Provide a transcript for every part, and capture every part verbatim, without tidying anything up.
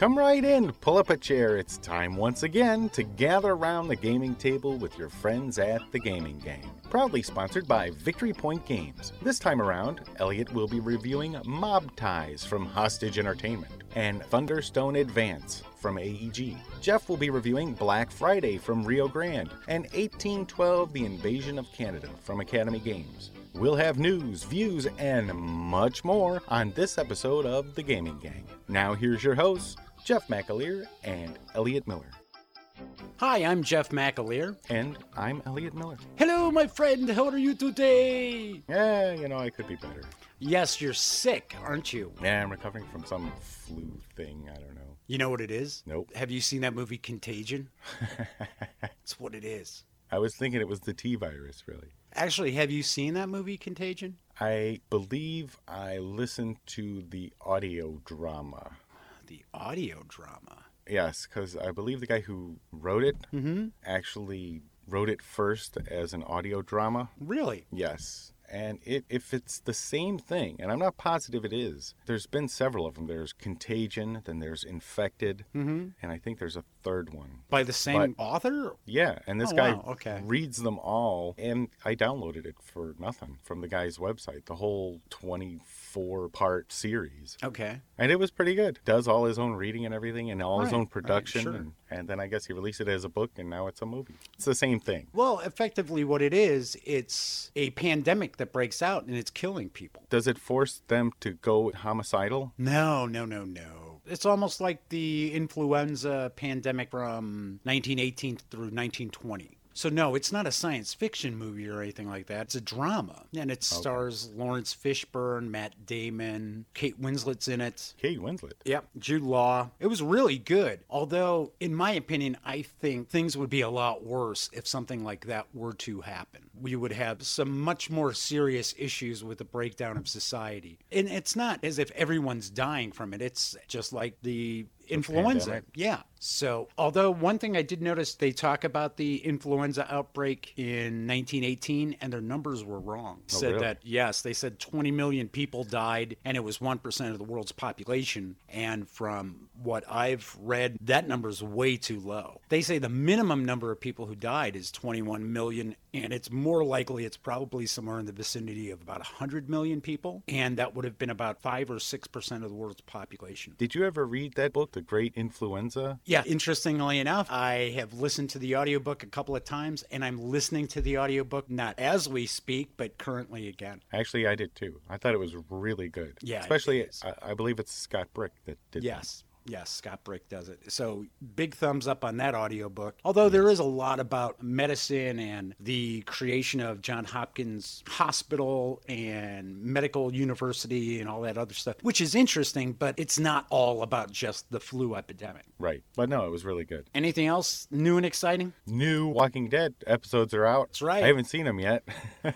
Come right in, pull up a chair. It's time once again to gather around the gaming table with your friends at The Gaming Gang. Proudly sponsored by Victory Point Games. This time around, Elliot will be reviewing Mob Ties from Hostage Entertainment and Thunderstone Advance from A E G. Jeff will be reviewing Black Friday from Rio Grande and eighteen twelve The Invasion of Canada from Academy Games. We'll have news, views, and much more on this episode of The Gaming Gang. Now here's your hosts, Jeff McAleer and Elliot Miller. Hi, I'm Jeff McAleer. And I'm Elliot Miller. Hello, my friend. How are you today? Yeah, you know, I could be better. Yes, you're sick, aren't you? Yeah, I'm recovering from some flu thing. I don't know. You know what it is? Nope. Have you seen that movie Contagion? That's what it is. I was thinking it was the T virus, really. Actually, have you seen that movie Contagion? I believe I listened to the audio drama. The audio drama? Yes, because I believe the guy who wrote it mm-hmm. actually wrote it first as an audio drama. Really? Yes. And it, if it's the same thing, and I'm not positive it is, there's been several of them. There's Contagion, then there's Infected, mm-hmm. and I think there's a third one. By the same but, author? Yeah, and this oh, guy wow. okay. reads them all, and I downloaded it for nothing from the guy's website, the whole twenty-four part series. Okay. And it was pretty good. Does all his own reading and everything, and all right. his own production, right, sure. and, and then I guess he released it as a book, and now it's a movie. It's the same thing. Well, effectively what it is, it's a pandemic that breaks out, and it's killing people. Does it force them to go homicidal? No, no, no, no. It's almost like the influenza pandemic from nineteen eighteen through nineteen twenty. So no, it's not a science fiction movie or anything like that. It's a drama. And it okay. stars Lawrence Fishburne, Matt Damon, Kate Winslet's in it. Kate Winslet? Yep, Jude Law. It was really good. Although, in my opinion, I think things would be a lot worse if something like that were to happen. We would have some much more serious issues with the breakdown of society. And it's not as if everyone's dying from it. It's just like the influenza. Pandemic. Yeah. So, although one thing I did notice, they talk about the influenza outbreak in nineteen eighteen, and their numbers were wrong. Oh, said really? that, yes, they said twenty million people died, and it was one percent of the world's population. And from what I've read, that number's way too low. They say the minimum number of people who died is twenty-one million, and it's more likely it's probably somewhere in the vicinity of about one hundred million people, and that would have been about five or six percent of the world's population. Did you ever read that book, The Great Influenza? Yeah, interestingly enough, I have listened to the audiobook a couple of times, and I'm listening to the audiobook not as we speak, but currently again. Actually, I did too. I thought it was really good. Yeah, Especially, it is. I, I believe it's Scott Brick that did Yes. Yes, Scott Brick does it. So big thumbs up on that audiobook. Although there is a lot about medicine and the creation of Johns Hopkins Hospital and Medical University and all that other stuff, which is interesting, but it's not all about just the flu epidemic. that. Right. But no, it was really good. Anything else new and exciting? New Walking Dead episodes are out. That's right. I haven't seen them yet.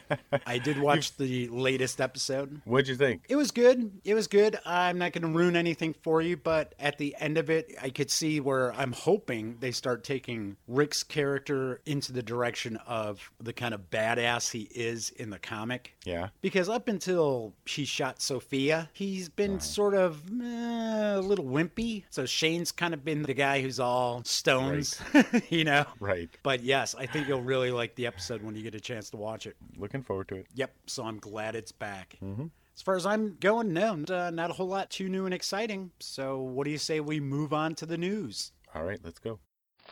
I did watch the latest episode. What'd you think? It was good. It was good. I'm not going to ruin anything for you, but at the end of it, I could see where I'm hoping they start taking Rick's character into the direction of the kind of badass he is in the comic. Yeah. Because up until he shot Sophia, he's been Right. sort of eh, a little wimpy. So Shane's kind of been the guy who's all stones, you know? Right. But yes, I think you'll really like the episode when you get a chance to watch it. Looking forward to it. Yep. So I'm glad it's back. Mm-hmm. As far as I'm going, no, uh, not a whole lot too new and exciting. So what do you say we move on to the news? All right, let's go.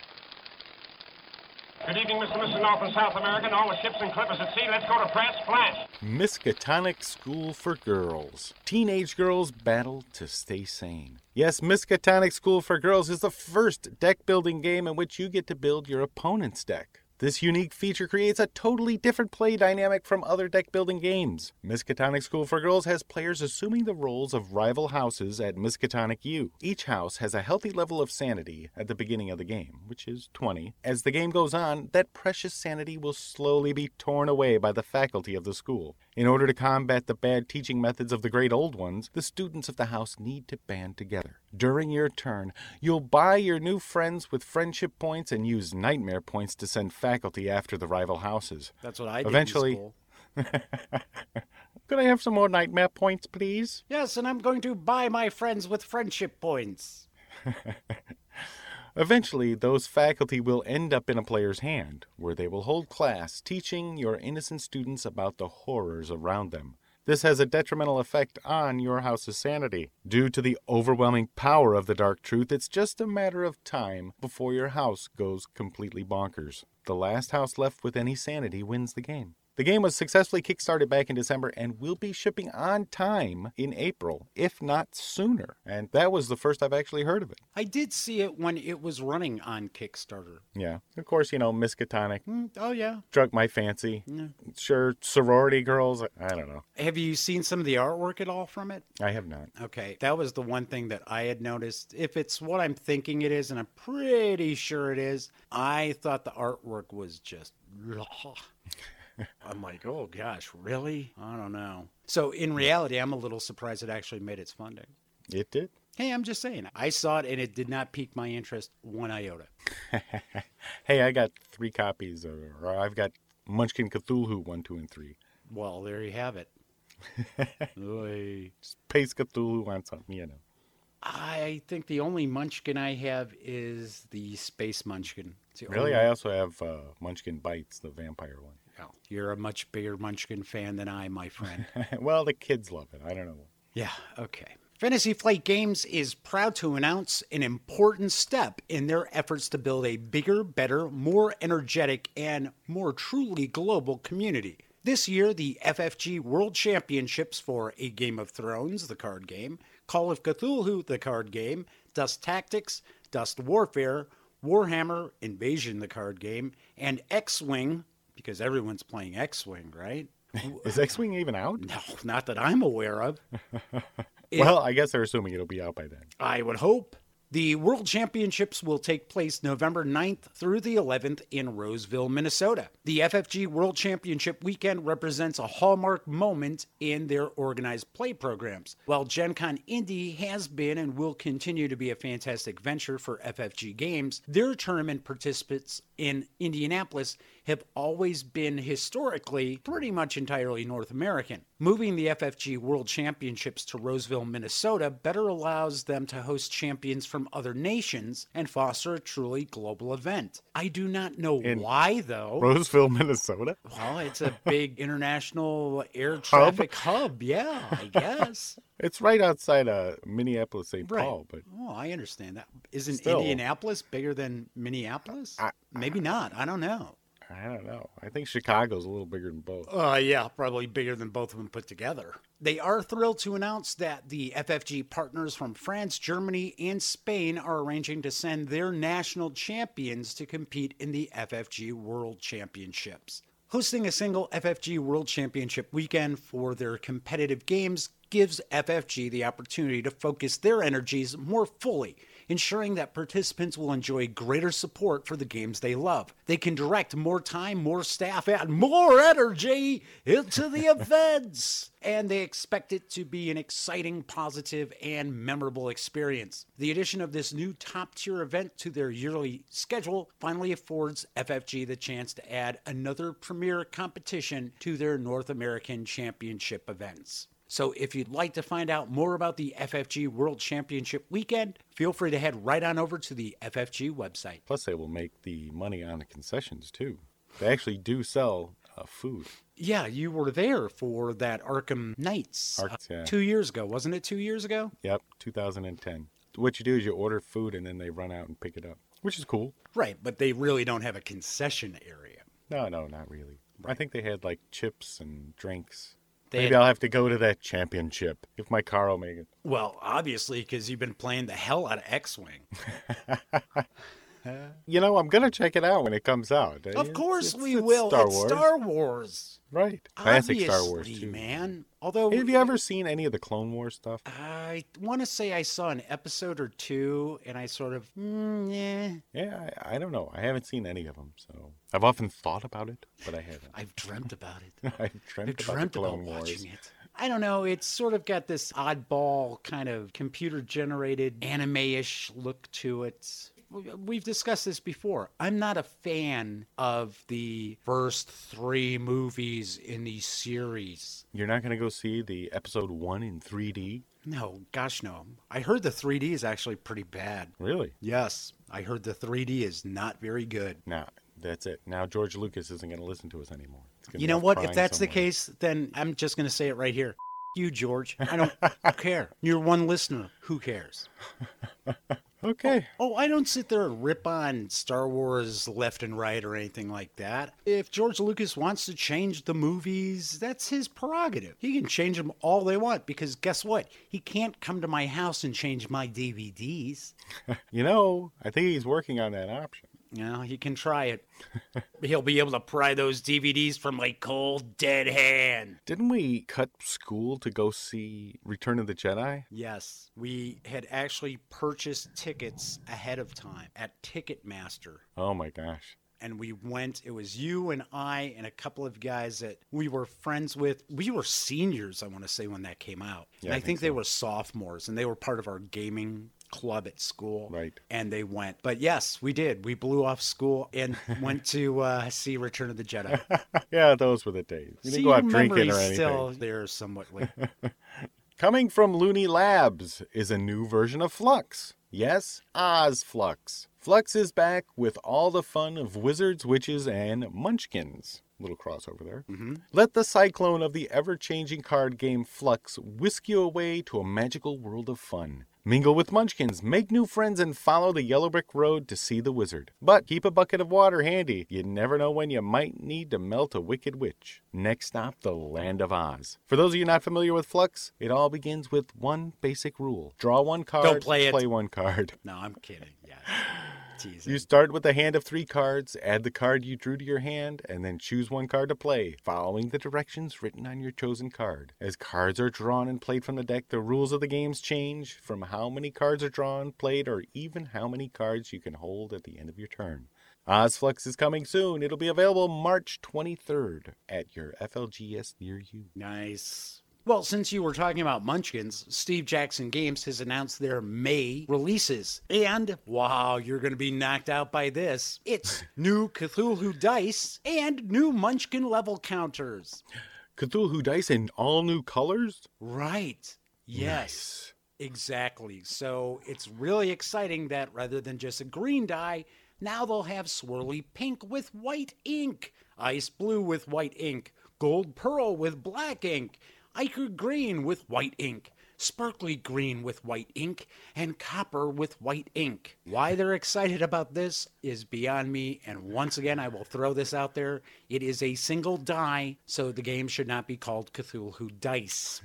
Good evening, Mister and Missus North and South America, and all the ships and clippers at sea. Let's go to press. Flash. Miskatonic School for Girls. Teenage girls battle to stay sane. Yes, Miskatonic School for Girls is the first deck building game in which you get to build your opponent's deck. This unique feature creates a totally different play dynamic from other deck-building games. Miskatonic School for Girls has players assuming the roles of rival houses at Miskatonic U. Each house has a healthy level of sanity at the beginning of the game, which is twenty. As the game goes on, that precious sanity will slowly be torn away by the faculty of the school. In order to combat the bad teaching methods of the great old ones, the students of the house need to band together. During your turn, you'll buy your new friends with friendship points and use nightmare points to send faculty after the rival houses. That's what I did Eventually, in school. Could I have some more nightmare points, please? Yes, and I'm going to buy my friends with friendship points. Eventually, those faculty will end up in a player's hand, where they will hold class, teaching your innocent students about the horrors around them. This has a detrimental effect on your house's sanity. Due to the overwhelming power of the dark truth, it's just a matter of time before your house goes completely bonkers. The last house left with any sanity wins the game. The game was successfully kickstarted back in December and will be shipping on time in April, if not sooner. And that was the first I've actually heard of it. I did see it when it was running on Kickstarter. Yeah. Of course, you know, Miskatonic Mm, oh, yeah. struck my fancy. Yeah. Sure, sorority girls, I don't know. Have you seen some of the artwork at all from it? I have not. Okay, that was the one thing that I had noticed. If it's what I'm thinking it is, and I'm pretty sure it is, I thought the artwork was just... I'm like, oh gosh, really? I don't know. So in reality, I'm a little surprised it actually made its funding. It did? Hey, I'm just saying. I saw it and it did not pique my interest one iota. Hey, I got three copies, or, or I've got Munchkin Cthulhu one, two, and three. Well, there you have it. Oy. Space Cthulhu on something, you know. I think the only Munchkin I have is the Space Munchkin. It's the Really? only- I also have uh, Munchkin Bites, the vampire one. Well, you're a much bigger Munchkin fan than I, my friend. Well, the kids love it. I don't know. Yeah, okay. Fantasy Flight Games is proud to announce an important step in their efforts to build a bigger, better, more energetic, and more truly global community. This year, the F F G World Championships for A Game of Thrones, the card game, Call of Cthulhu, the card game, Dust Tactics, Dust Warfare, Warhammer Invasion, the card game, and X-Wing, because everyone's playing X-Wing, right? Is X-Wing even out? No, not that I'm aware of. It- Well, I guess they're assuming it'll be out by then. I would hope. The World Championships will take place November ninth through the eleventh in Roseville, Minnesota. The F F G World Championship weekend represents a hallmark moment in their organized play programs. While Gen Con Indy has been and will continue to be a fantastic venture for F F G Games, their tournament participants in Indianapolis have always been historically pretty much entirely North American. Moving the F F G World Championships to Roseville, Minnesota better allows them to host champions from other nations and foster a truly global event. I do not know In why, though. Roseville, Minnesota? Well, it's a big international air traffic hub, yeah, I guess. It's right outside uh, Minneapolis, Saint Right. Paul, but Oh, I understand that. Isn't Still. Indianapolis bigger than Minneapolis? I- Maybe not. I don't know. I don't know. I think Chicago's a little bigger than both. Uh, yeah, probably bigger than both of them put together. They are thrilled to announce that the F F G partners from France, Germany, and Spain are arranging to send their national champions to compete in the F F G World Championships. Hosting a single F F G World Championship weekend for their competitive games gives F F G the opportunity to focus their energies more fully, ensuring that participants will enjoy greater support for the games they love. They can direct more time, more staff, and more energy into the events. And they expect it to be an exciting, positive, and memorable experience. The addition of this new top-tier event to their yearly schedule finally affords F F G the chance to add another premier competition to their North American Championship events. So if you'd like to find out more about the F F G World Championship weekend, feel free to head right on over to the F F G website. Plus, they will make the money on the concessions, too. They actually do sell uh, food. Yeah, you were there for that Arkham Nights Arc- uh, yeah. two years ago, wasn't it two years ago? Yep, two thousand ten. What you do is you order food, and then they run out and pick it up, which is cool. Right, but they really don't have a concession area. No, no, not really. I think they had, like, chips and drinks. They Maybe had- I'll have to go to that championship if my car will make it. Well, obviously, because you've been playing the hell out of X-Wing. You know, I'm going to check it out when it comes out. Of It's- course it's- we it's will. Star it's Wars. Star Wars. Right. Classic Star Wars, Obviously, too. man. Although Have you ever seen any of the Clone Wars stuff? I want to say I saw an episode or two, and I sort of, mm, yeah, Yeah, I, I don't know. I haven't seen any of them, so I've often thought about it, but I haven't. I've dreamt about it. I've dreamt, I about dreamt the about Clone Wars. watching it. I don't know. It's sort of got this oddball kind of computer-generated anime-ish look to it. We've discussed this before. I'm not a fan of the first three movies in the series. You're not going to go see the episode one in three D? No, gosh, no. I heard the three D is actually pretty bad. Really? Yes, I heard the three D is not very good. Now, that's it. Now George Lucas isn't going to listen to us anymore. It's gonna You be know off what? If crying that's the somewhere. case, then I'm just going to say it right here. You, George. I don't care. You're one listener. Who cares? Okay. Oh, I don't sit there and rip on Star Wars left and right or anything like that. If George Lucas wants to change the movies, that's his prerogative. He can change them all they want because guess what? He can't come to my house and change my D V Ds. You know, I think he's working on that option. You know, he can try it. He'll be able to pry those D V Ds from my cold, dead hand. Didn't we cut school to go see Return of the Jedi? Yes, we had actually purchased tickets ahead of time at Ticketmaster. Oh my gosh. And we went, it was you and I and a couple of guys that we were friends with. We were seniors, I want to say, when that came out. Yeah, and I, I think, think they so. were sophomores, and they were part of our gaming club at school. Right. And they went. But yes, we did. We blew off school and went to uh, see Return of the Jedi. Yeah, those were the days. We didn't See, go out your drinking or memory's anything. still there somewhat late. Coming from Looney Labs is a new version of Flux. Yes, Oz Flux. Flux is back with all the fun of wizards, witches, and munchkins. Little crossover there. Mm-hmm. Let the cyclone of the ever-changing card game Flux whisk you away to a magical world of fun. Mingle with munchkins, make new friends, and follow the yellow brick road to see the wizard. But keep a bucket of water handy. You never know when you might need to melt a wicked witch. Next stop, the Land of Oz. For those of you not familiar with Flux, it all begins with one basic rule. Draw one card, Don't play it. play one card. No, I'm kidding. Yeah. Teasing. You start with a hand of three cards, add the card you drew to your hand, and then choose one card to play, following the directions written on your chosen card. As cards are drawn and played from the deck, the rules of the games change from how many cards are drawn, played, or even how many cards you can hold at the end of your turn. Ozflux is coming soon. It'll be available March twenty-third at your F L G S near you. Nice. Well, since you were talking about Munchkins, Steve Jackson Games has announced their May releases. And, wow, you're going to be knocked out by this. It's new Cthulhu dice and new Munchkin level counters. Cthulhu dice in all new colors? Right. Yes. Nice. Exactly. So it's really exciting that rather than just a green die, now they'll have swirly pink with white ink, ice blue with white ink, gold pearl with black ink, ichor green with white ink, sparkly green with white ink, and copper with white ink. Why they're excited about this is beyond me, and once again I will throw this out there. It is a single die, so the game should not be called Cthulhu Dice.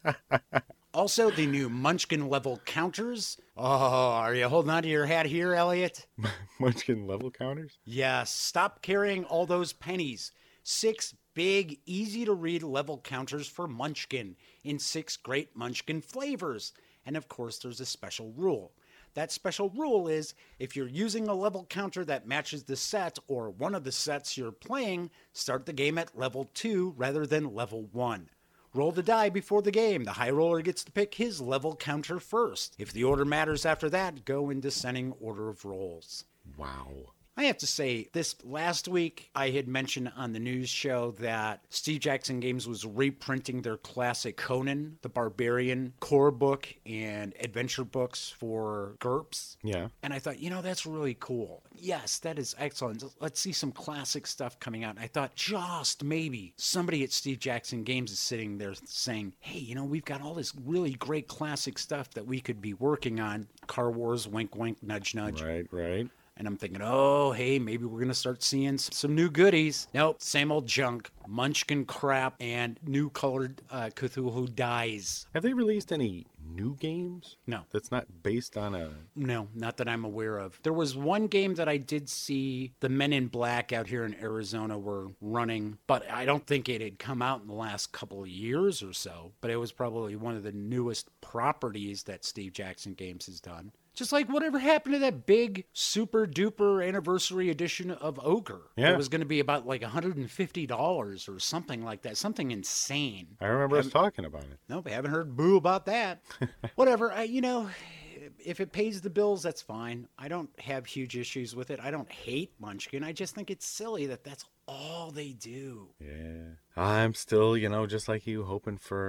Also, the new Munchkin level counters. Oh, are you holding on to your hat here, Elliot? Munchkin level counters? Yes, stop carrying all those pennies. Six big, easy-to-read level counters for Munchkin in six great Munchkin flavors. And of course, there's a special rule. That special rule is if you're using a level counter that matches the set or one of the sets you're playing, start the game at level two rather than level one. Roll the die before the game. The high roller gets to pick his level counter first. If the order matters after that, go in descending order of rolls. Wow. I have to say, this last week, I had mentioned on the news show that Steve Jackson Games was reprinting their classic Conan the Barbarian core book and adventure books for GURPS. Yeah. And I thought, you know, that's really cool. Yes, that is excellent. Let's see some classic stuff coming out. And I thought, just maybe somebody at Steve Jackson Games is sitting there saying, hey, you know, we've got all this really great classic stuff that we could be working on. Car Wars, wink, wink, nudge, nudge. Right, right. And I'm thinking, oh, hey, maybe we're going to start seeing some new goodies. Nope, same old junk, Munchkin crap, and new colored uh, Cthulhu dies. Have they released any new games? No. That's not based on a... No, not that I'm aware of. There was one game that I did see the Men in Black out here in Arizona were running, but I don't think it had come out in the last couple of years or so. But it was probably one of the newest properties that Steve Jackson Games has done. Just like whatever happened to that big super duper anniversary edition of Ogre. Yeah. It was going to be about like one hundred fifty dollars or something like that. Something insane. I remember us talking about it. Nope, I haven't heard boo about that. Whatever, I, you know, if it pays the bills, that's fine. I don't have huge issues with it. I don't hate Munchkin. I just think it's silly that that's all they do. Yeah. I'm still, you know, just like you, hoping for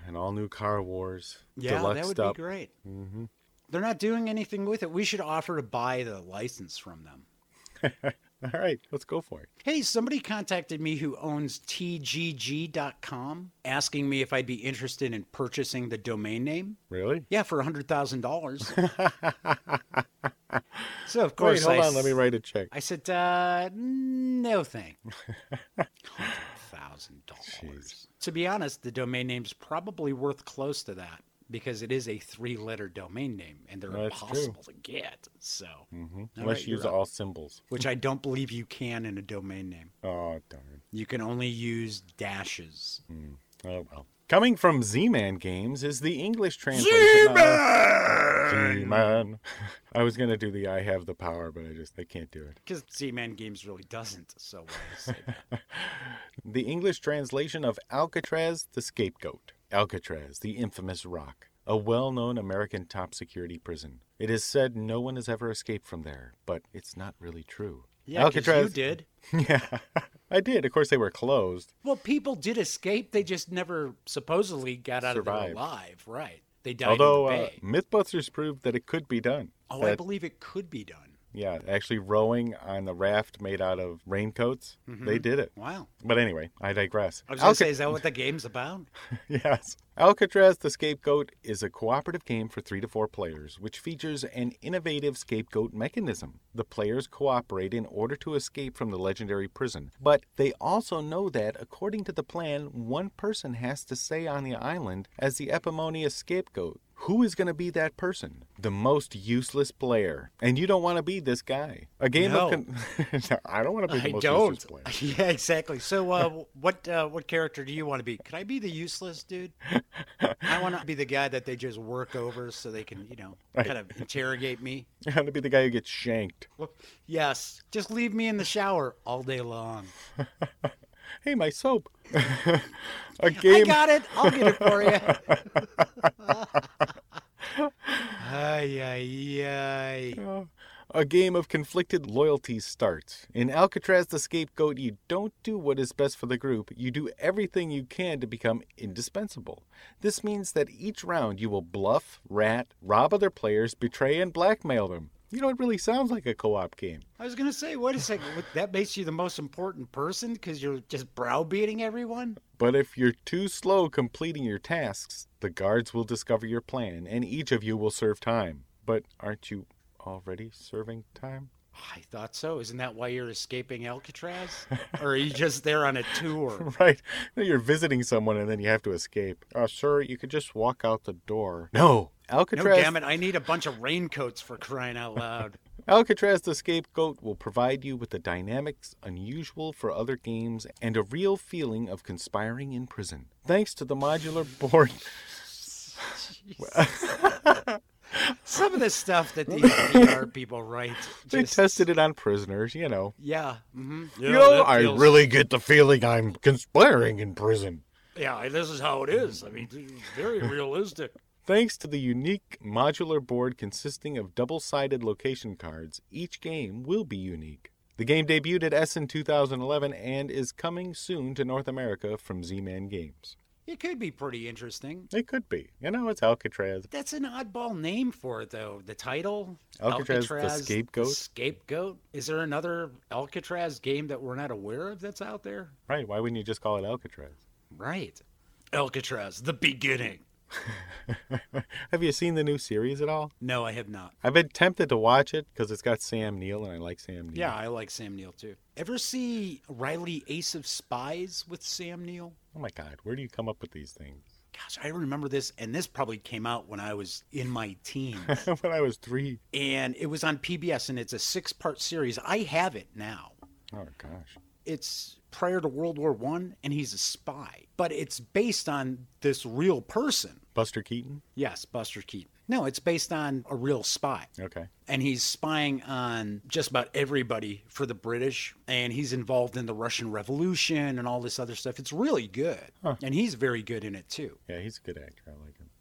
an all-new Car Wars. Yeah, deluxed that would up. be great. Mm-hmm. They're not doing anything with it. We should offer to buy the license from them. All right, let's go for it. Hey, somebody contacted me who owns T G G dot com asking me if I'd be interested in purchasing the domain name. Really? Yeah, for one hundred thousand dollars. So, of course, Wait, hold I, on. Let me write a check. I said, uh, no thank you. one hundred thousand dollars. To be honest, the domain name's probably worth close to that because it is a three-letter domain name, and they're That's impossible to get. So, Mm-hmm. All Unless right, you use you're up. all symbols. Which I don't believe you can in a domain name. Oh, darn. You can only use dashes. Oh, well. Coming from Z-Man Games is the English translation of... Z-Man! I was going to do the I have the power, but I just I can't do it. Because Z-Man Games really doesn't, so why say that? The English translation of Alcatraz the Scapegoat. Alcatraz, the infamous rock. A well-known American top-security prison. It is said no one has ever escaped from there, but it's not really true. Yeah, because you did. Yeah, I did. Of course, they were closed. Well, people did escape. They just never supposedly got out Survived. of there alive. Right. They died Although in the uh, bay. Mythbusters proved that it could be done. Oh, I That- believe it could be done. Yeah, actually rowing on the raft made out of raincoats. They did it. Wow. But anyway, I digress. I was going to Alca- say, is that what the game's about? Yes. Alcatraz the Scapegoat is a cooperative game for three to four players, which features an innovative scapegoat mechanism. The players cooperate in order to escape from the legendary prison, but they also know that, according to the plan, one person has to stay on the island as the epimonious scapegoat. Who is going to be that person? The most useless player. And you don't want to be this guy. A game No. of... Con- no, I don't want to be the I most don't. useless player. Yeah, exactly. So, uh, what uh, what character do you want to be? Could I be the useless dude? I want to be the guy that they just work over so they can, you know, Right. kind of interrogate me. I want to be the guy who gets shanked. Yes, just leave me in the shower all day long. Hey, my soap. A I game... got it. I'll get it for you. Ay, ay, ay. A game of conflicted loyalties starts. In Alcatraz the Scapegoat, you don't do what is best for the group. You do everything you can to become indispensable. This means that each round you will bluff, rat, rob other players, betray, and blackmail them. You know, it really sounds like a co-op game. I was going to say, wait a second. what- That makes you the most important person because you're just browbeating everyone? But if you're too slow completing your tasks, the guards will discover your plan, and each of you will serve time. But aren't you already serving time? I thought so. Isn't that why you're escaping Alcatraz? Or are you just there on a tour? Right. You're visiting someone and then you have to escape. Uh, sir, you could just walk out the door. No. No, Alcatraz, damn it. I need a bunch of raincoats for crying out loud. Alcatraz the Scapegoat will provide you with the dynamics unusual for other games and a real feeling of conspiring in prison. Thanks to the modular board. Some of the stuff that these V R people write. They just- tested it on prisoners, you know. Yeah. Mm-hmm. you know, I really get the feeling I'm conspiring in prison. Yeah, this is how it is. I mean, it's very realistic. Thanks to the unique modular board consisting of double-sided location cards, each game will be unique. The game debuted at Essen two thousand eleven and is coming soon to North America from Z-Man Games. It could be pretty interesting. It could be. You know, it's Alcatraz. That's an oddball name for it, though. The title? Alcatraz the Scapegoat? Scapegoat? Is there another Alcatraz game that we're not aware of that's out there? Right, why wouldn't you just call it Alcatraz? Right. Alcatraz, the beginning. Have you seen the new series at all? No, I have not. I've been tempted to watch it because it's got Sam Neill and I like Sam Neill. Yeah, I like Sam Neill, too. Ever see Riley Ace of Spies with Sam Neill? Oh my God, where do you come up with these things? Gosh, I remember this, and this probably came out when I was in my teens. When I was three. And it was on P B S, and it's a six-part series. I have it now. Oh gosh. It's prior to World War One, and he's a spy. But it's based on this real person. Buster Keaton? Yes, Buster Keaton. No, it's based on a real spy. Okay. And he's spying on just about everybody for the British. And he's involved in the Russian Revolution and all this other stuff. It's really good. Huh. And he's very good in it, too. Yeah, he's a good actor. I like him.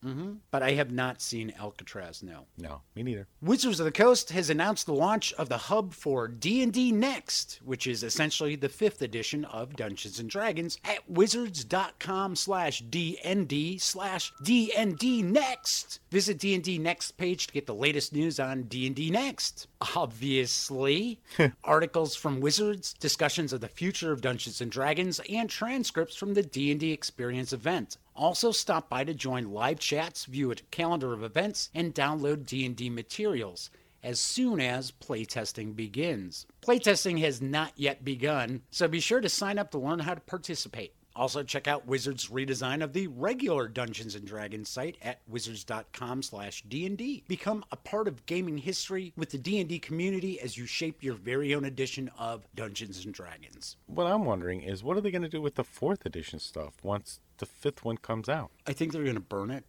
Mm-hmm. But I have not seen Alcatraz, no. No, me neither. Wizards of the Coast has announced the launch of the hub for D and D Next, which is essentially the fifth edition of Dungeons and Dragons, at wizards.com slash DND slash DND Next. Visit D and D Next page to get the latest news on D and D Next. Obviously, articles from Wizards, discussions of the future of Dungeons and Dragons, and transcripts from the D and D Experience event. Also, stop by to join live chats, view a calendar of events, and download D and D materials as soon as playtesting begins. Playtesting has not yet begun, so be sure to sign up to learn how to participate. Also, check out Wizards' redesign of the regular Dungeons and Dragons site at wizards.com slash D&D. Become a part of gaming history with the D and D community as you shape your very own edition of Dungeons and Dragons. What I'm wondering is, what are they going to do with the fourth edition stuff once the fifth one comes out? I think they're going to burn it.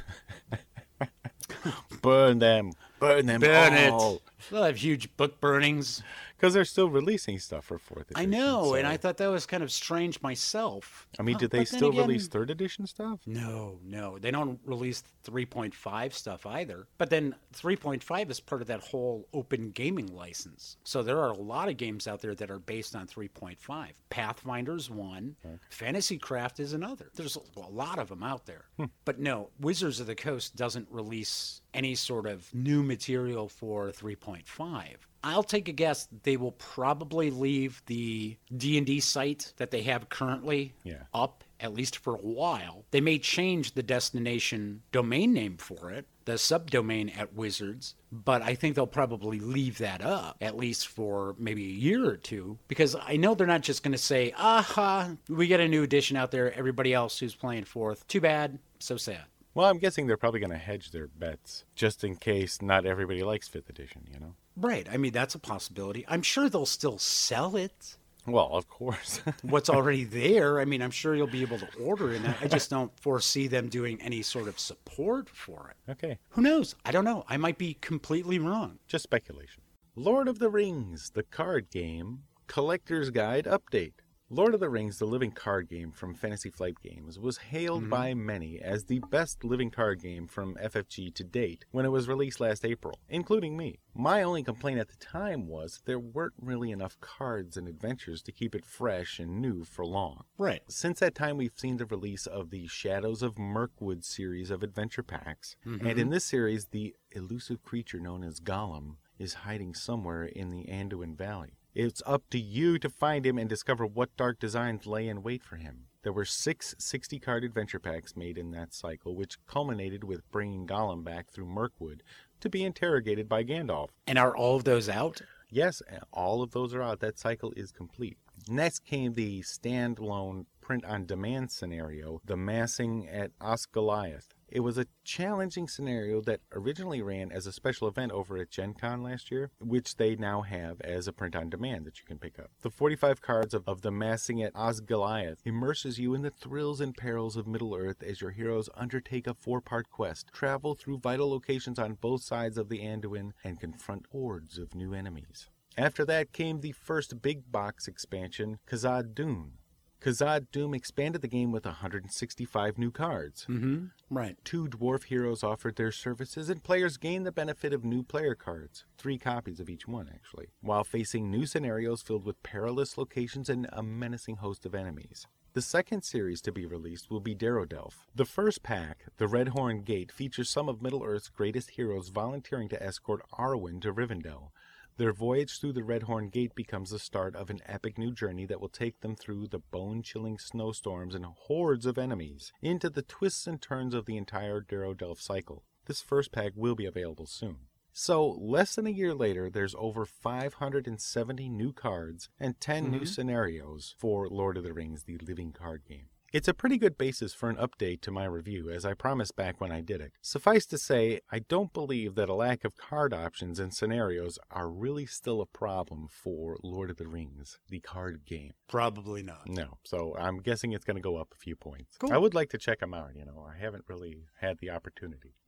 Burn them. Burn them Burn all. it. They'll have huge book burnings. Because they're still releasing stuff for fourth edition. I know, so- and I thought that was kind of strange myself. I mean, Huh, did they but then still again- release third edition stuff? No, no. They don't release three point five stuff either. But then three point five is part of that whole open gaming license. So there are a lot of games out there that are based on three point five. Pathfinder's one. Okay. Fantasy Craft is another. There's a lot of them out there. Hmm. But no, Wizards of the Coast doesn't release any sort of new material for three point five. I'll take a guess they will probably leave the D and D site that they have currently Yeah. up, at least for a while. They may change the destination domain name for it, the subdomain at Wizards, but I think they'll probably leave that up, at least for maybe a year or two, because I know they're not just going to say, aha, we got a new edition out there, everybody else who's playing fourth, too bad, so sad. Well, I'm guessing they're probably going to hedge their bets, just in case not everybody likes fifth edition, you know? Right. I mean, that's a possibility. I'm sure they'll still sell it. Well, of course. What's already there, I mean, I'm sure you'll be able to order it. I just don't foresee them doing any sort of support for it. Okay. Who knows? I don't know. I might be completely wrong. Just speculation. Lord of the Rings, the card game, Collector's Guide update. Lord of the Rings, the living card game from Fantasy Flight Games, was hailed mm-hmm. by many as the best living card game from F F G to date when it was released last April, including me. My only complaint at the time was there weren't really enough cards and adventures to keep it fresh and new for long. Right. Since that time, we've seen the release of the Shadows of Mirkwood series of adventure packs, mm-hmm. and in this series, the elusive creature known as Gollum is hiding somewhere in the Anduin Valley. It's up to you to find him and discover what dark designs lay in wait for him. There were six sixty-card adventure packs made in that cycle, which culminated with bringing Gollum back through Mirkwood to be interrogated by Gandalf. And are all of those out? Yes, all of those are out. That cycle is complete. Next came the standalone print-on-demand scenario, The Massing at Osgiliath. It was a challenging scenario that originally ran as a special event over at Gen Con last year, which they now have as a print-on-demand that you can pick up. The forty-five cards of, of The Massing at Osgiliath immerses you in the thrills and perils of Middle-earth as your heroes undertake a four-part quest, travel through vital locations on both sides of the Anduin, and confront hordes of new enemies. After that came the first big box expansion, Khazad Dûm. Khazad Dûm expanded the game with one hundred sixty-five new cards. Mm-hmm. Right. Two dwarf heroes offered their services, and players gained the benefit of new player cards, three copies of each one, actually, while facing new scenarios filled with perilous locations and a menacing host of enemies. The second series to be released will be Darrodelf. The first pack, The Redhorn Gate, features some of Middle-earth's greatest heroes volunteering to escort Arwen to Rivendell. Their voyage through the Redhorn Gate becomes the start of an epic new journey that will take them through the bone-chilling snowstorms and hordes of enemies into the twists and turns of the entire Darrodelf cycle. This first pack will be available soon. So, less than a year later, there's over five hundred seventy new cards and ten mm-hmm. new scenarios for Lord of the Rings, the living card game. It's a pretty good basis for an update to my review, as I promised back when I did it. Suffice to say, I don't believe that a lack of card options and scenarios are really still a problem for Lord of the Rings, the card game. Probably not. No, so I'm guessing it's going to go up a few points. Cool. I would like to check them out, you know. I haven't really had the opportunity.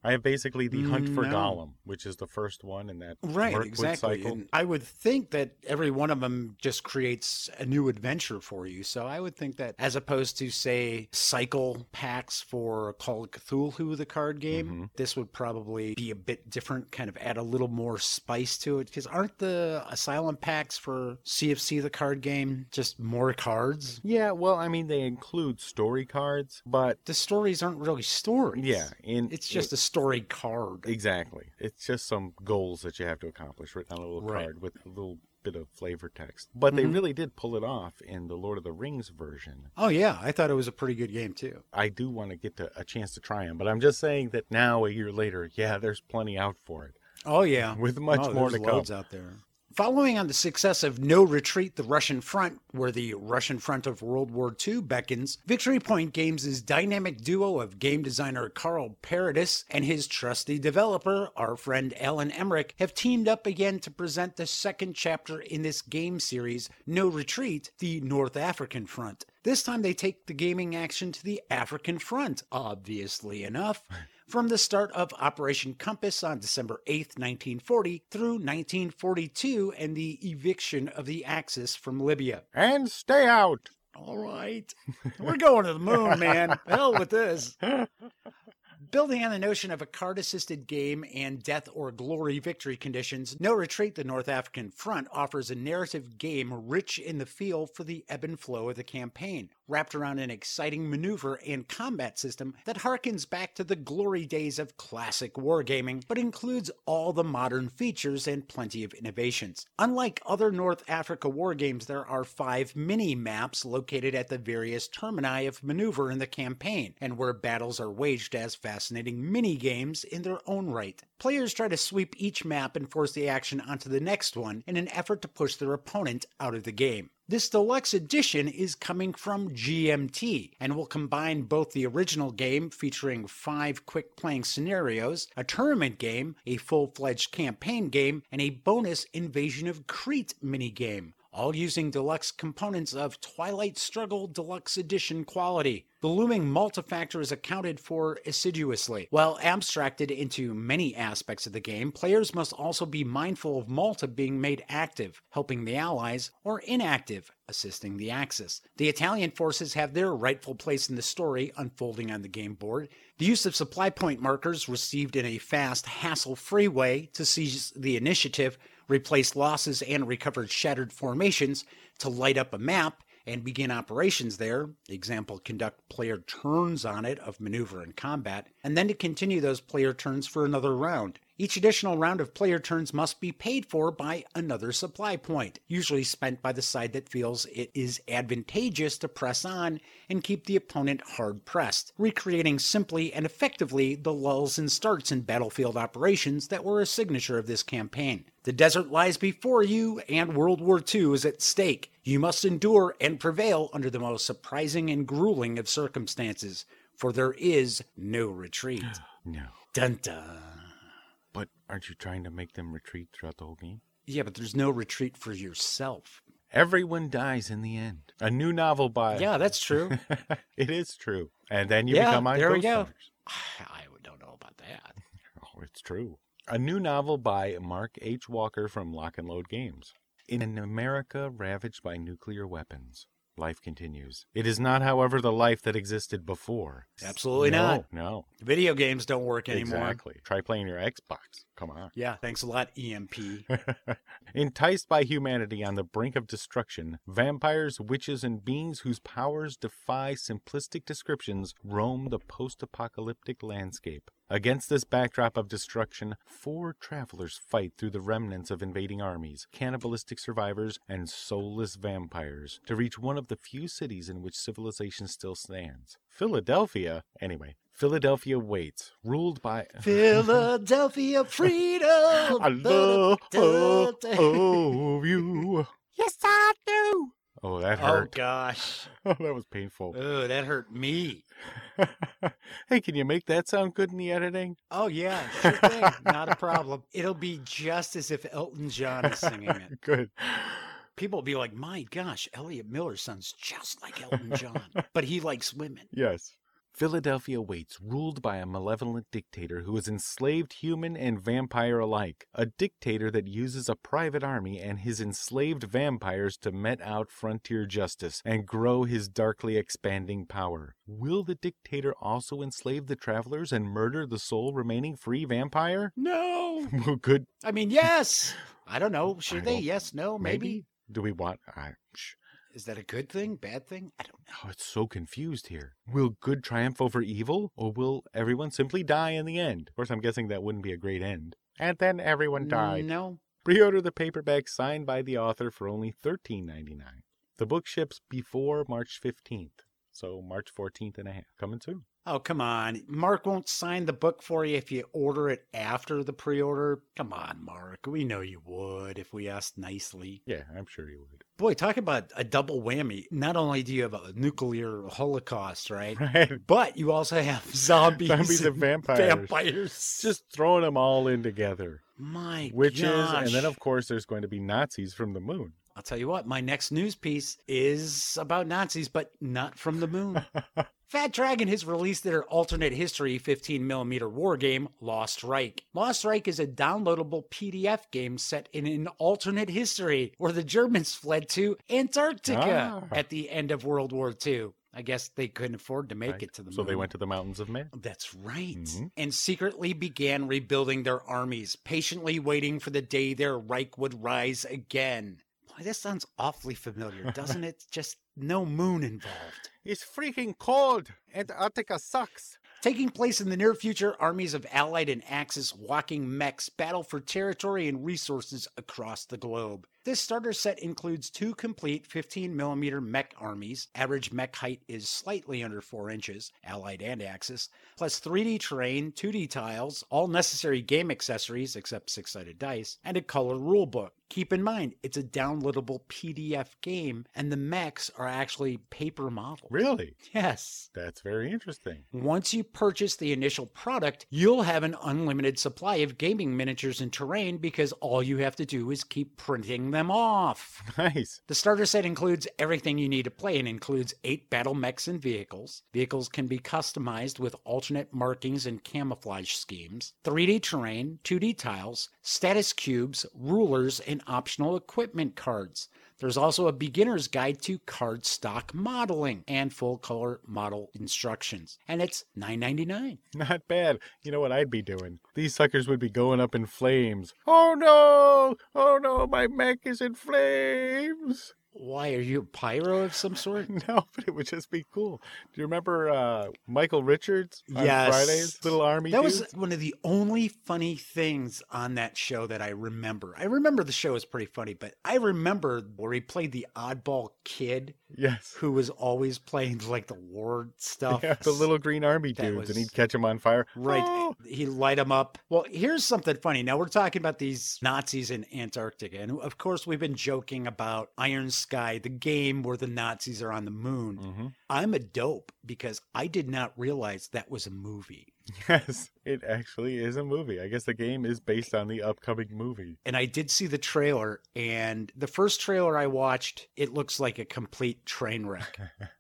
I have basically the Hunt for No. Gollum, which is the first one in that Right, Mirkwood exactly. cycle. And I would think that every one of them just creates a new adventure for you. So I would think that as opposed to, say, cycle packs for Call of Cthulhu, the card game, Mm-hmm. this would probably be a bit different, kind of add a little more spice to it. Because aren't the Asylum packs for C F C, the card game, just more cards? Yeah, well, I mean, they include story cards, but The stories aren't really stories. yeah, in It's just it- a story card. exactly. It's just some goals that you have to accomplish written on a little Right. card with a little bit of flavor text. But they Mhm. really did pull it off in the Lord of the Rings version. Oh, yeah. I thought it was a pretty good game, too. I do want to get to a chance to try them, but I'm just saying that now, a year later, yeah, there's plenty out for it. Oh, yeah. With much Oh, more there's to come. loads out there. Following on the success of No Retreat, the Russian Front, where the Russian front of World War Two beckons, Victory Point Games' dynamic duo of game designer Carl Paradis and his trusty developer, our friend Alan Emmerich, have teamed up again to present the second chapter in this game series, No Retreat, the North African Front. This time they take the gaming action to the African front, obviously enough. From the start of Operation Compass on December eighth, nineteen forty, through nineteen forty-two and the eviction of the Axis from Libya. And stay out! All right. We're going to the moon, man. Hell with this. Building on the notion of a card-assisted game and death or glory victory conditions, No Retreat, the North African Front offers a narrative game rich in the feel for the ebb and flow of the campaign, wrapped around an exciting maneuver and combat system that harkens back to the glory days of classic wargaming, but includes all the modern features and plenty of innovations. Unlike other North Africa wargames, there are five mini-maps located at the various termini of maneuver in the campaign, and where battles are waged as fascinating mini-games in their own right. Players try to sweep each map and force the action onto the next one in an effort to push their opponent out of the game. This deluxe edition is coming from G M T and will combine both the original game featuring five quick playing scenarios, a tournament game, a full-fledged campaign game, and a bonus Invasion of Crete minigame, all using deluxe components of Twilight Struggle Deluxe Edition quality. The looming Malta factor is accounted for assiduously. While abstracted into many aspects of the game, players must also be mindful of Malta being made active, helping the Allies, or inactive, assisting the Axis. The Italian forces have their rightful place in the story unfolding on the game board. The use of supply point markers received in a fast, hassle-free way to seize the initiative, replace losses and recovered shattered formations to light up a map and begin operations there, example, conduct player turns on it of maneuver and combat, and then to continue those player turns for another round. Each additional round of player turns must be paid for by another supply point, usually spent by the side that feels it is advantageous to press on and keep the opponent hard-pressed, recreating simply and effectively the lulls and starts in battlefield operations that were a signature of this campaign. The desert lies before you, and World War Two is at stake. You must endure and prevail under the most surprising and grueling of circumstances, for there is no retreat. No. Dun-dun. But aren't you trying to make them retreat throughout the whole game? Yeah, but there's no retreat for yourself. Everyone dies in the end. A new novel by... Yeah, that's true. It is true. And then you Yeah, become on there we go. Ghostbusters. I don't know about that. Oh, it's true. A new novel by Mark H. Walker from Lock and Load Games. In an America ravaged by nuclear weapons, life continues. It is not, however, the life that existed before. Absolutely no, not. No, Video games don't work anymore. Exactly. Try playing your Xbox. Come on. Yeah, thanks a lot, E M P. Enticed by humanity on the brink of destruction, vampires, witches, and beings whose powers defy simplistic descriptions roam the post-apocalyptic landscape. Against this backdrop of destruction, four travelers fight through the remnants of invading armies, cannibalistic survivors, and soulless vampires to reach one of the few cities in which civilization still stands. Philadelphia, anyway, Philadelphia waits, ruled by... Philadelphia freedom! I love of you. Yes, I do. Oh, that Oh, hurt. gosh. Oh, that was painful. Oh, that hurt me. Hey, can you make that sound good in the editing? Oh, yeah, sure thing. Not a problem. It'll be just as if Elton John is singing it. Good. People will be like, my gosh, Elliot Miller sounds just like Elton John. But he likes women. Yes. Philadelphia waits, ruled by a malevolent dictator who has enslaved human and vampire alike. A dictator that uses a private army and his enslaved vampires to met out frontier justice and grow his darkly expanding power. Will the dictator also enslave the travelers and murder the sole remaining free vampire? No. Well, good. I mean, yes. I don't know. Should I they? don't- Yes, no, maybe? Maybe? Do we want... I, sh- Is that a good thing? Bad thing? I don't know. Oh, it's so confused here. Will good triumph over evil, or will everyone simply die in the end? Of course, I'm guessing that wouldn't be a great end. And then everyone died. No. Pre-order the paperback signed by the author for only thirteen ninety-nine. The book ships before March fifteenth, so March fourteenth and a half. Coming soon. Oh, come on. Mark won't sign the book for you if you order it after the pre-order. Come on, Mark. We know you would if we asked nicely. Yeah, I'm sure you would. Boy, talk about a double whammy. Not only do you have a nuclear holocaust, right? Right. But you also have zombies, Zombies and vampires. vampires. Just throwing them all in together. My Witches, gosh. and then of course there's going to be Nazis from the moon. I'll tell you what, my next news piece is about Nazis, but not from the moon. Fat Dragon has released their alternate history fifteen millimeter war game, Lost Reich. Lost Reich is a downloadable P D F game set in an alternate history where the Germans fled to Antarctica Ah. at the end of World War Two. I guess they couldn't afford to make Right. it to the So moon. they went to the mountains of man. That's right. Mhm. And secretly began rebuilding their armies, patiently waiting for the day their Reich would rise again. Boy, this sounds awfully familiar, doesn't it? Just no moon involved. It's freaking cold. Antarctica sucks. Taking place in the near future, armies of Allied and Axis walking mechs battle for territory and resources across the globe. This starter set includes two complete fifteen millimeter mech armies. Average mech height is slightly under four inches, Allied and Axis, plus three D terrain, two D tiles, all necessary game accessories except six-sided dice, and a color rulebook. Keep in mind, it's a downloadable P D F game, and the mechs are actually paper models. Really? Yes. That's very interesting. Once you purchase the initial product, you'll have an unlimited supply of gaming miniatures and terrain because all you have to do is keep printing them off. Nice. The starter set includes everything you need to play and includes eight battle mechs and vehicles. Vehicles can be customized with alternate markings and camouflage schemes, three D terrain, two D tiles, status cubes, rulers, and optional equipment cards. There's also a beginner's guide to card stock modeling and full color model instructions. And it's nine ninety-nine. Not bad. You know what I'd be doing? These suckers would be going up in flames. Oh no! Oh no, my mech is in flames! Why, are you a pyro of some sort? No, but it would just be cool. Do you remember uh, Michael Richards on Yes. Fridays? Little army That dudes? was one of the only funny things on that show that I remember. I remember the show was pretty funny, but I remember where he played the oddball kid Yes. who was always playing like the war stuff. Yeah, the little green army That dudes, was- and he'd catch them on fire. Right. Oh! He light them up. Well, here's something funny. Now we're talking about these Nazis in Antarctica. And of course, we've been joking about Iron Sky, the game where the Nazis are on the moon. Mhm. I'm a dope because I did not realize that was a movie. Yes, it actually is a movie. I guess the game is based on the upcoming movie. And I did see the trailer, and the first trailer I watched, it looks like a complete train wreck.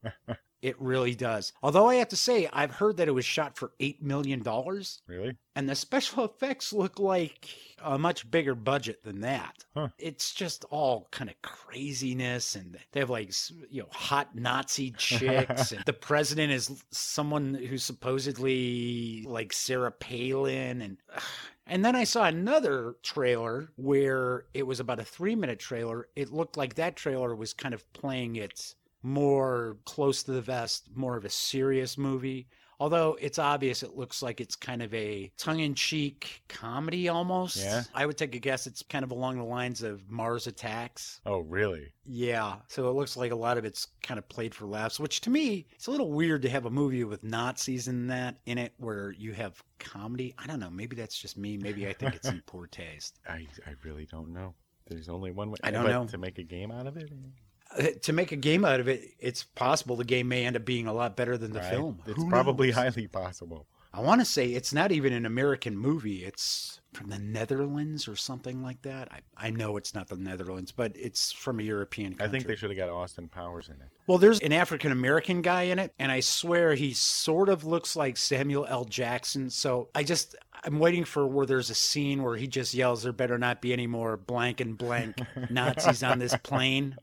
It really does. Although I have to say, I've heard that it was shot for eight million dollars, Really? and the special effects look like a much bigger budget than that. Huh. It's just all kind of craziness, and they have like, s- you know, hot Nazi chicks, and the president is someone who's supposedly like Sarah Palin, and and then I saw another trailer where it was about a three minute trailer. It looked like that trailer was kind of playing it more close to the vest, more of a serious movie. Although it's obvious it looks like it's kind of a tongue-in-cheek comedy almost. Yeah. I would take a guess it's kind of along the lines of Mars Attacks. Oh, really? Yeah. So it looks like a lot of it's kind of played for laughs, which to me, it's a little weird to have a movie with Nazis in that in it where you have comedy. I don't know. Maybe that's just me. Maybe I think it's in poor taste. I, I really don't know. There's only one way. I don't but know. To make a game out of it? Uh, To make a game out of it, it's possible the game may end up being a lot better than the Right? film. It's Who probably knows? highly possible. I want to say it's not even an American movie. It's from the Netherlands or something like that. I, I know it's not the Netherlands, but it's from a European country. I think they should have got Austin Powers in it. Well, there's an African-American guy in it, and I swear he sort of looks like Samuel L. Jackson. So I just, I'm waiting for where there's a scene where he just yells, there better not be any more blank and blank Nazis on this plane.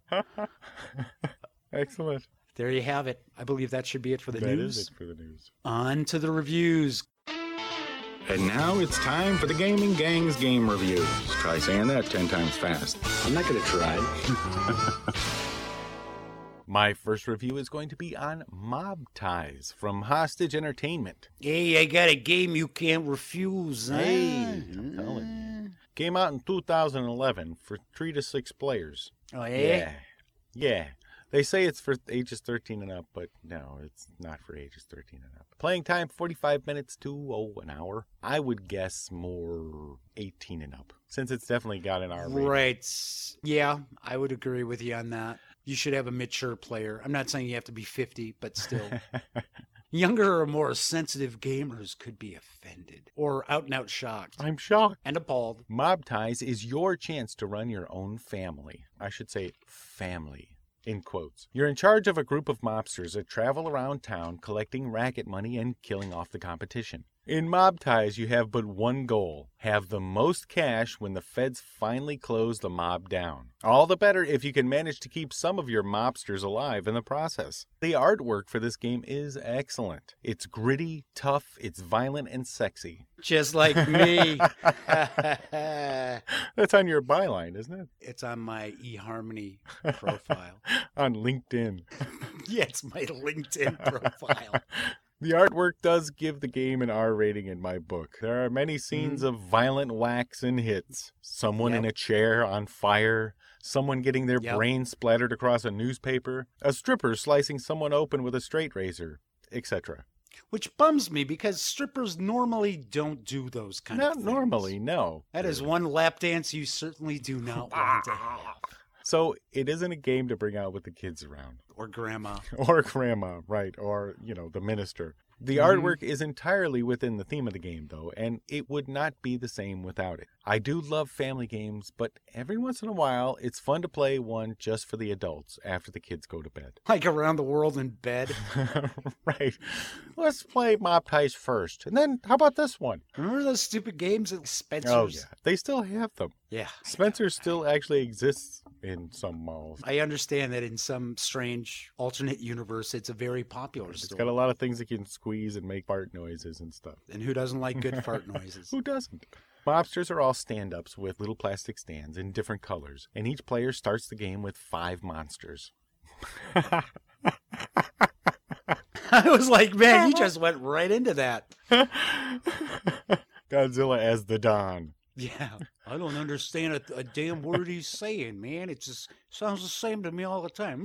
Excellent. There you have it. I believe that should be it for the That news. is it for the news. On to the reviews. And now it's time for the Gaming Gang's game reviews. Try saying that ten times fast. I'm not going to try. My first review is going to be on Mob Ties from Hostage Entertainment. Hey, I got a game you can't refuse. Huh? Hey, I'm telling you. Came out in two thousand eleven for three to six players. Oh, yeah? Yeah. Yeah. They say it's for ages thirteen and up, but no, it's not for ages thirteen and up. Playing time forty-five minutes to, oh, an hour. I would guess more eighteen and up, since it's definitely got an R rating. Right. Yeah, I would agree with you on that. You should have a mature player. I'm not saying you have to be fifty, but still. Younger or more sensitive gamers could be offended or out and out shocked I'm shocked. and appalled. Mob Ties is your chance to run your own family. I should say family. In quotes. You're in charge of a group of mobsters that travel around town collecting racket money and killing off the competition. In Mob Ties, you have but one goal. Have the most cash when the feds finally close the mob down. All the better if you can manage to keep some of your mobsters alive in the process. The artwork for this game is excellent. It's gritty, tough, it's violent, and sexy. Just like me. That's on your byline, isn't it? It's on my eHarmony profile. On LinkedIn. Yeah, it's my LinkedIn profile. The artwork does give the game an R rating in my book. There are many scenes mm. of violent whacks and hits. Someone yep. in a chair on fire, someone getting their yep. brain splattered across a newspaper, a stripper slicing someone open with a straight razor, et cetera. Which bums me because strippers normally don't do those kind Not of things. Not normally, no. That is one lap dance you certainly do not want to have. So it isn't a game to bring out with the kids around. Or grandma. Or grandma, right. Or, you know, the minister. The Mm-hmm. artwork is entirely within the theme of the game, though, and it would not be the same without it. I do love family games, but every once in a while, it's fun to play one just for the adults after the kids go to bed. Like Around the World in bed? Right. Let's play Mob Ties first, and then how about this one? Remember those stupid games at Spencer's? Oh, yeah. They still have them. Yeah. Spencer's still actually exists in some malls. I understand that in some strange alternate universe, it's a very popular It's store. got a lot of things that can squeeze and make fart noises and stuff. And who doesn't like good fart noises? Who doesn't? Mobsters are all stand-ups with little plastic stands in different colors, and each player starts the game with five monsters. I was like, man, you just went right into that. Godzilla as the Don. Yeah, I don't understand a, a damn word he's saying, man. It just sounds the same to me all the time.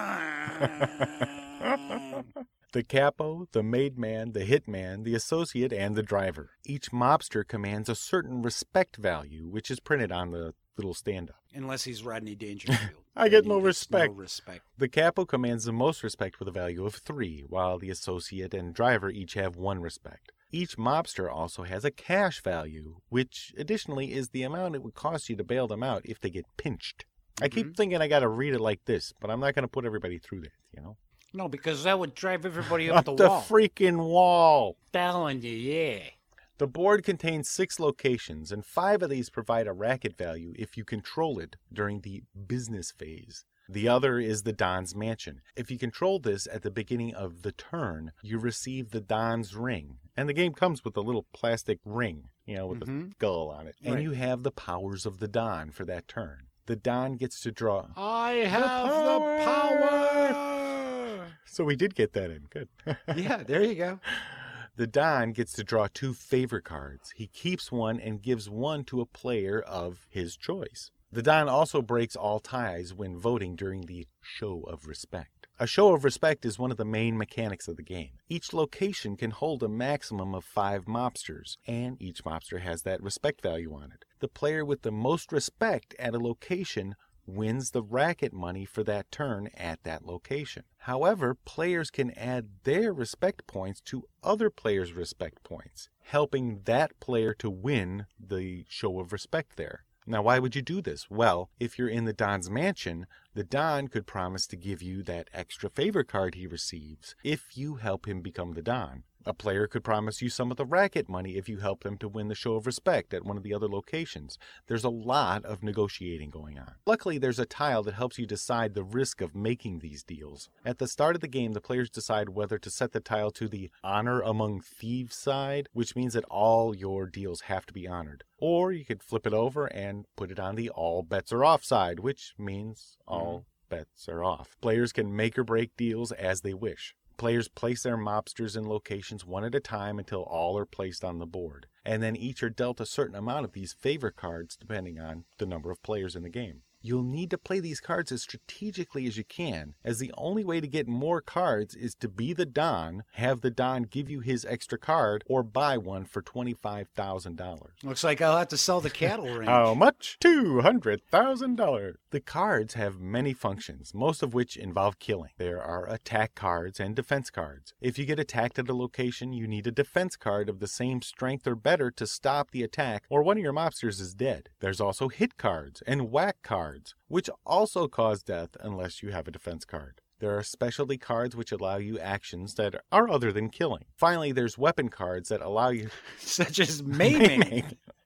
The capo, the made man, the hitman, the associate, and the driver. Each mobster commands a certain respect value, which is printed on the little stand-up. Unless he's Rodney Dangerfield. I get no respect. no respect. The capo commands the most respect with a value of three, while the associate and driver each have one respect. Each mobster also has a cash value, which additionally is the amount it would cost you to bail them out if they get pinched. Mm-hmm. I keep thinking I gotta read it like this, but I'm not gonna put everybody through that, you know? No, because that would drive everybody up the, the wall. The freaking wall. Telling you, yeah. The board contains six locations, and five of these provide a racket value if you control it during the business phase. The other is the Don's Mansion. If you control this at the beginning of the turn, you receive the Don's Ring. And the game comes with a little plastic ring, you know, with mm-hmm. a skull on it. And right. you have the powers of the Don for that turn. The Don gets to draw. I have the power! The power! So we did get that in. Good. Yeah, there you go. The Don gets to draw two favor cards. He keeps one and gives one to a player of his choice. The Don also breaks all ties when voting during the Show of Respect. A Show of Respect is one of the main mechanics of the game. Each location can hold a maximum of five mobsters, and each mobster has that respect value on it. The player with the most respect at a location wins the racket money for that turn at that location. However, players can add their respect points to other players' respect points, helping that player to win the show of respect there. Now, why would you do this? Well, if you're in the Don's mansion, the Don could promise to give you that extra favor card he receives if you help him become the Don. A player could promise you some of the racket money if you help him to win the show of respect at one of the other locations. There's a lot of negotiating going on. Luckily, there's a tile that helps you decide the risk of making these deals. At the start of the game, the players decide whether to set the tile to the Honor Among Thieves side, which means that all your deals have to be honored. Or you could flip it over and put it on the All Bets Are Off side, which means all bets are off. Players can make or break deals as they wish. Players place their mobsters in locations one at a time until all are placed on the board, and then each are dealt a certain amount of these favor cards depending on the number of players in the game. You'll need to play these cards as strategically as you can, as the only way to get more cards is to be the Don, have the Don give you his extra card, or buy one for twenty-five thousand dollars. Looks like I'll have to sell the cattle range. How much? two hundred thousand dollars. The cards have many functions, most of which involve killing. There are attack cards and defense cards. If you get attacked at a location, you need a defense card of the same strength or better to stop the attack, or one of your mobsters is dead. There's also hit cards and whack cards, which also cause death unless you have a defense card. There are specialty cards which allow you actions that are other than killing. Finally, there's weapon cards that allow you... Such as maiming.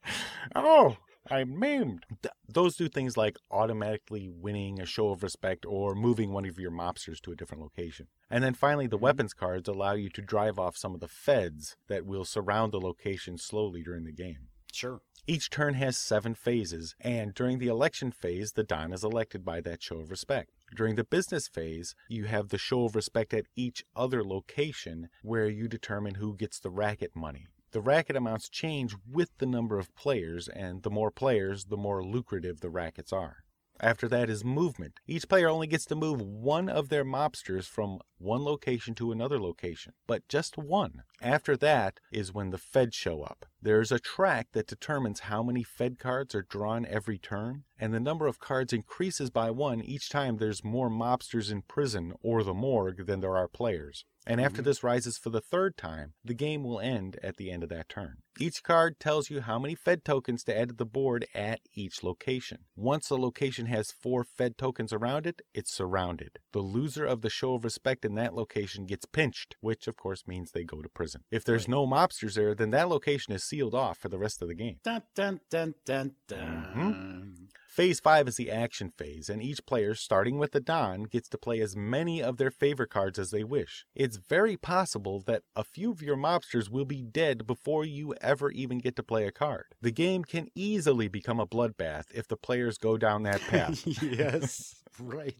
Oh, I'm maimed. Th- those do things like automatically winning a show of respect or moving one of your mobsters to a different location. And then finally, the weapons cards allow you to drive off some of the feds that will surround the location slowly during the game. Sure. Each turn has seven phases, and during the election phase, the Don is elected by that show of respect. During the business phase, you have the show of respect at each other location where you determine who gets the racket money. The racket amounts change with the number of players, and the more players, the more lucrative the rackets are. After that is movement. Each player only gets to move one of their mobsters from one location to another location, but just one. After that is when the feds show up. There's a track that determines how many fed cards are drawn every turn, and the number of cards increases by one each time there's more mobsters in prison or the morgue than there are players. And after this rises for the third time, the game will end at the end of that turn. Each card tells you how many Fed tokens to add to the board at each location. Once a location has four Fed tokens around it, it's surrounded. The loser of the show of respect in that location gets pinched, which of course means they go to prison. If there's no mobsters there, then that location is sealed off for the rest of the game. Dun, dun, dun, dun, dun. Mm-hmm. Phase five is the action phase, and each player, starting with the Don, gets to play as many of their favor cards as they wish. It's very possible that a few of your mobsters will be dead before you ever even get to play a card. The game can easily become a bloodbath if the players go down that path. Yes, right.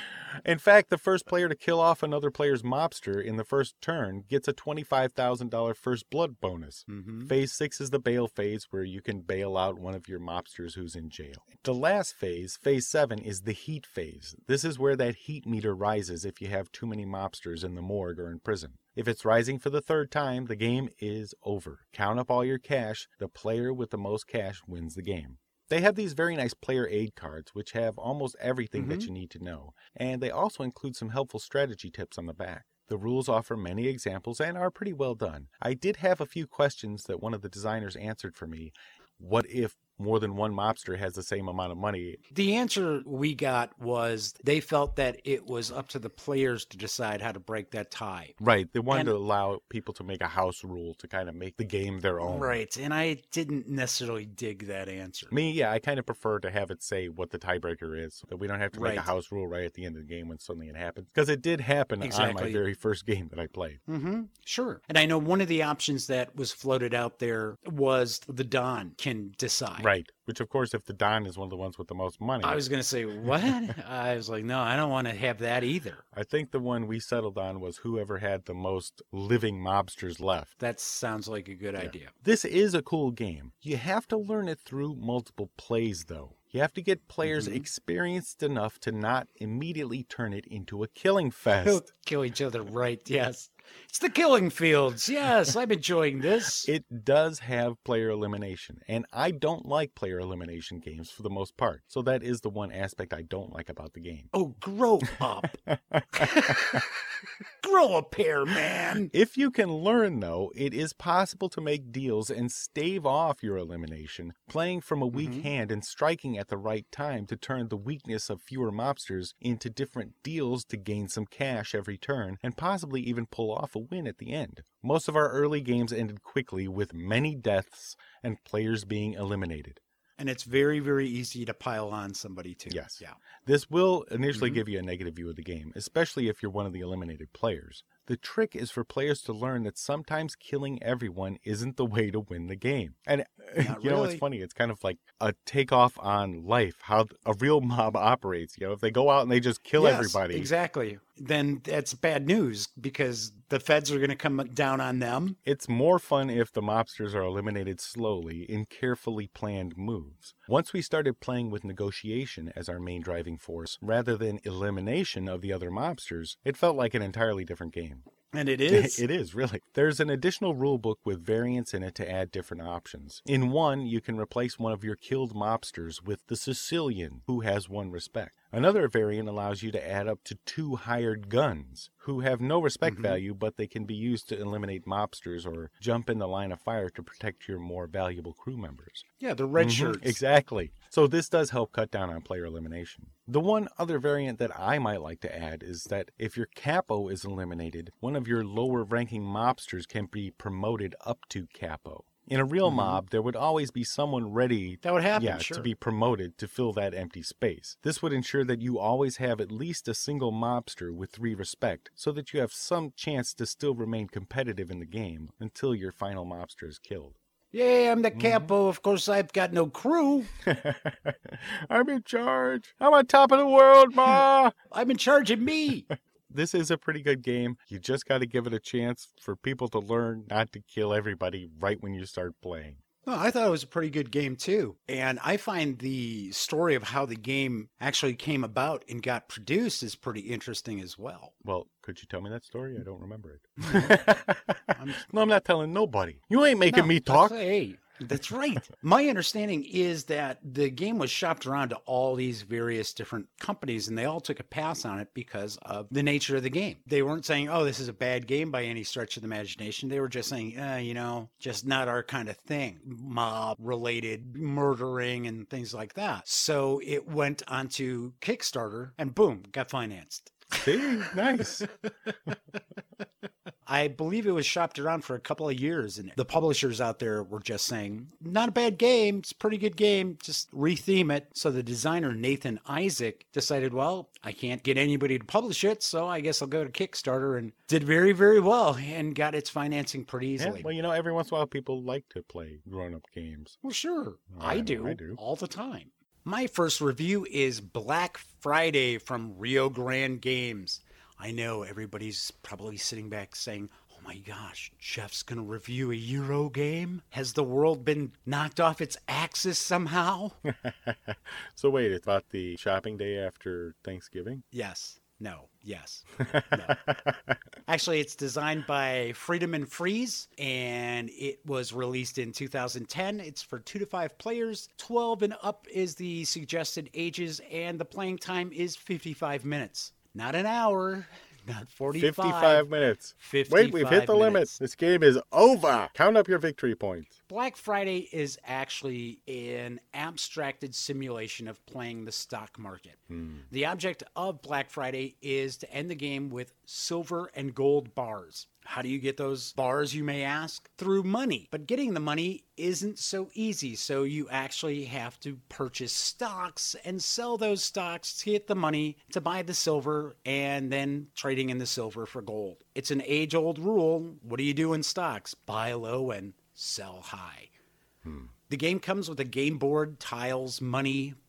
In fact, the first player to kill off another player's mobster in the first turn gets a twenty-five thousand dollars first blood bonus. Mm-hmm. Phase six is the bail phase, where you can bail out one of your mobsters who's in jail. The last phase, phase seven, is the heat phase. This is where that heat meter rises if you have too many mobsters in the morgue or in prison. If it's rising for the third time, the game is over. Count up all your cash. The player with the most cash wins the game. They have these very nice player aid cards, which have almost everything mm-hmm. that you need to know. And they also include some helpful strategy tips on the back. The rules offer many examples and are pretty well done. I did have a few questions that one of the designers answered for me. What if more than one mobster has the same amount of money? The answer we got was they felt that it was up to the players to decide how to break that tie. Right. They wanted and, to allow people to make a house rule to kind of make the game their own. Right. And I didn't necessarily dig that answer. Me, yeah, I kind of prefer to have it say what the tiebreaker is, that we don't have to right. make a house rule right at the end of the game when something had happened. Because it did happen exactly. on my very first game that I played. Mm-hmm. Sure. And I know one of the options that was floated out there was the Don can decide. Right. Which, of course, if the Don is one of the ones with the most money. I was going to say, what? I was like, no, I don't want to have that either. I think the one we settled on was whoever had the most living mobsters left. That sounds like a good yeah. idea. This is a cool game. You have to learn it through multiple plays, though. You have to get players mm-hmm. experienced enough to not immediately turn it into a killing fest. Kill each other, right, yes. It's the Killing Fields. Yes, I'm enjoying this. It does have player elimination, and I don't like player elimination games for the most part. So that is the one aspect I don't like about the game. Oh, grow up. Grow a pair, man. If you can learn, though, it is possible to make deals and stave off your elimination, playing from a weak mm-hmm. hand and striking at the right time to turn the weakness of fewer mobsters into different deals to gain some cash every turn, and possibly even pull off a win at the end. Most of our early games ended quickly with many deaths and players being eliminated. And it's very, very easy to pile on somebody too. Yes. Yeah. This will initially mm-hmm. give you a negative view of the game, especially if you're one of the eliminated players. The trick is for players to learn that sometimes killing everyone isn't the way to win the game. And Not you know, really. It's funny. It's kind of like a takeoff on life, how a real mob operates. You know, if they go out and they just kill yes, everybody. Exactly. Then that's bad news because the feds are going to come down on them. It's more fun if the mobsters are eliminated slowly in carefully planned moves. Once we started playing with negotiation as our main driving force, rather than elimination of the other mobsters, it felt like an entirely different game. And it is. It is, really. There's an additional rule book with variants in it to add different options. In one, you can replace one of your killed mobsters with the Sicilian, who has one respect. Another variant allows you to add up to two hired guns, who have no respect mm-hmm. value, but they can be used to eliminate mobsters or jump in the line of fire to protect your more valuable crew members. Yeah, the red mm-hmm. shirts. Exactly. So this does help cut down on player elimination. The one other variant that I might like to add is that if your capo is eliminated, one of your lower ranking mobsters can be promoted up to capo. In a real mm-hmm. mob, there would always be someone ready that would happen, yeah, sure. to be promoted to fill that empty space. This would ensure that you always have at least a single mobster with three respect, so that you have some chance to still remain competitive in the game until your final mobster is killed. Yeah, I'm the capo. Of course, I've got no crew. I'm in charge. I'm on top of the world, Ma. I'm in charge of me. This is a pretty good game. You just got to give it a chance for people to learn not to kill everybody right when you start playing. Oh, I thought it was a pretty good game, too. And I find the story of how the game actually came about and got produced is pretty interesting as well. Well, could you tell me that story? I don't remember it. I'm, no, I'm not telling nobody. You ain't making no, me talk. Hey, that's right. My understanding is that the game was shopped around to all these various different companies, and they all took a pass on it because of the nature of the game. They weren't saying, oh, this is a bad game by any stretch of the imagination. They were just saying, eh, you know, just not our kind of thing. Mob-related murdering and things like that. So it went onto Kickstarter, and boom, got financed. See? Nice. I believe it was shopped around for a couple of years, and the publishers out there were just saying, not a bad game, it's a pretty good game, just retheme it. So the designer, Nathan Isaac, decided, well, I can't get anybody to publish it, so I guess I'll go to Kickstarter, and did very, very well and got its financing pretty easily. Yeah, well, you know, every once in a while people like to play grown-up games. Well, sure. Well, I, I do, I do. all the time. My first review is Black Friday from Rio Grande Games. I know everybody's probably sitting back saying, oh my gosh, Jeff's going to review a Euro game? Has the world been knocked off its axis somehow? So wait, it's about the shopping day after Thanksgiving? Yes. No. Yes. No. Actually, it's designed by Freedom and Freeze, and it was released in two thousand ten. It's for two to five players. twelve and up is the suggested ages, and the playing time is fifty-five minutes. Not an hour, not forty-five. fifty-five minutes. fifty-five Wait, we've hit the limit. minutes. This game is over. Count up your victory points. Black Friday is actually an abstracted simulation of playing the stock market. Hmm. The object of Black Friday is to end the game with silver and gold bars. How do you get those bars, you may ask? Through money. But getting the money isn't so easy, so you actually have to purchase stocks and sell those stocks to get the money to buy the silver and then trading in the silver for gold. It's an age-old rule. What do you do in stocks? Buy low and sell high. Hmm. The game comes with a game board, tiles, money,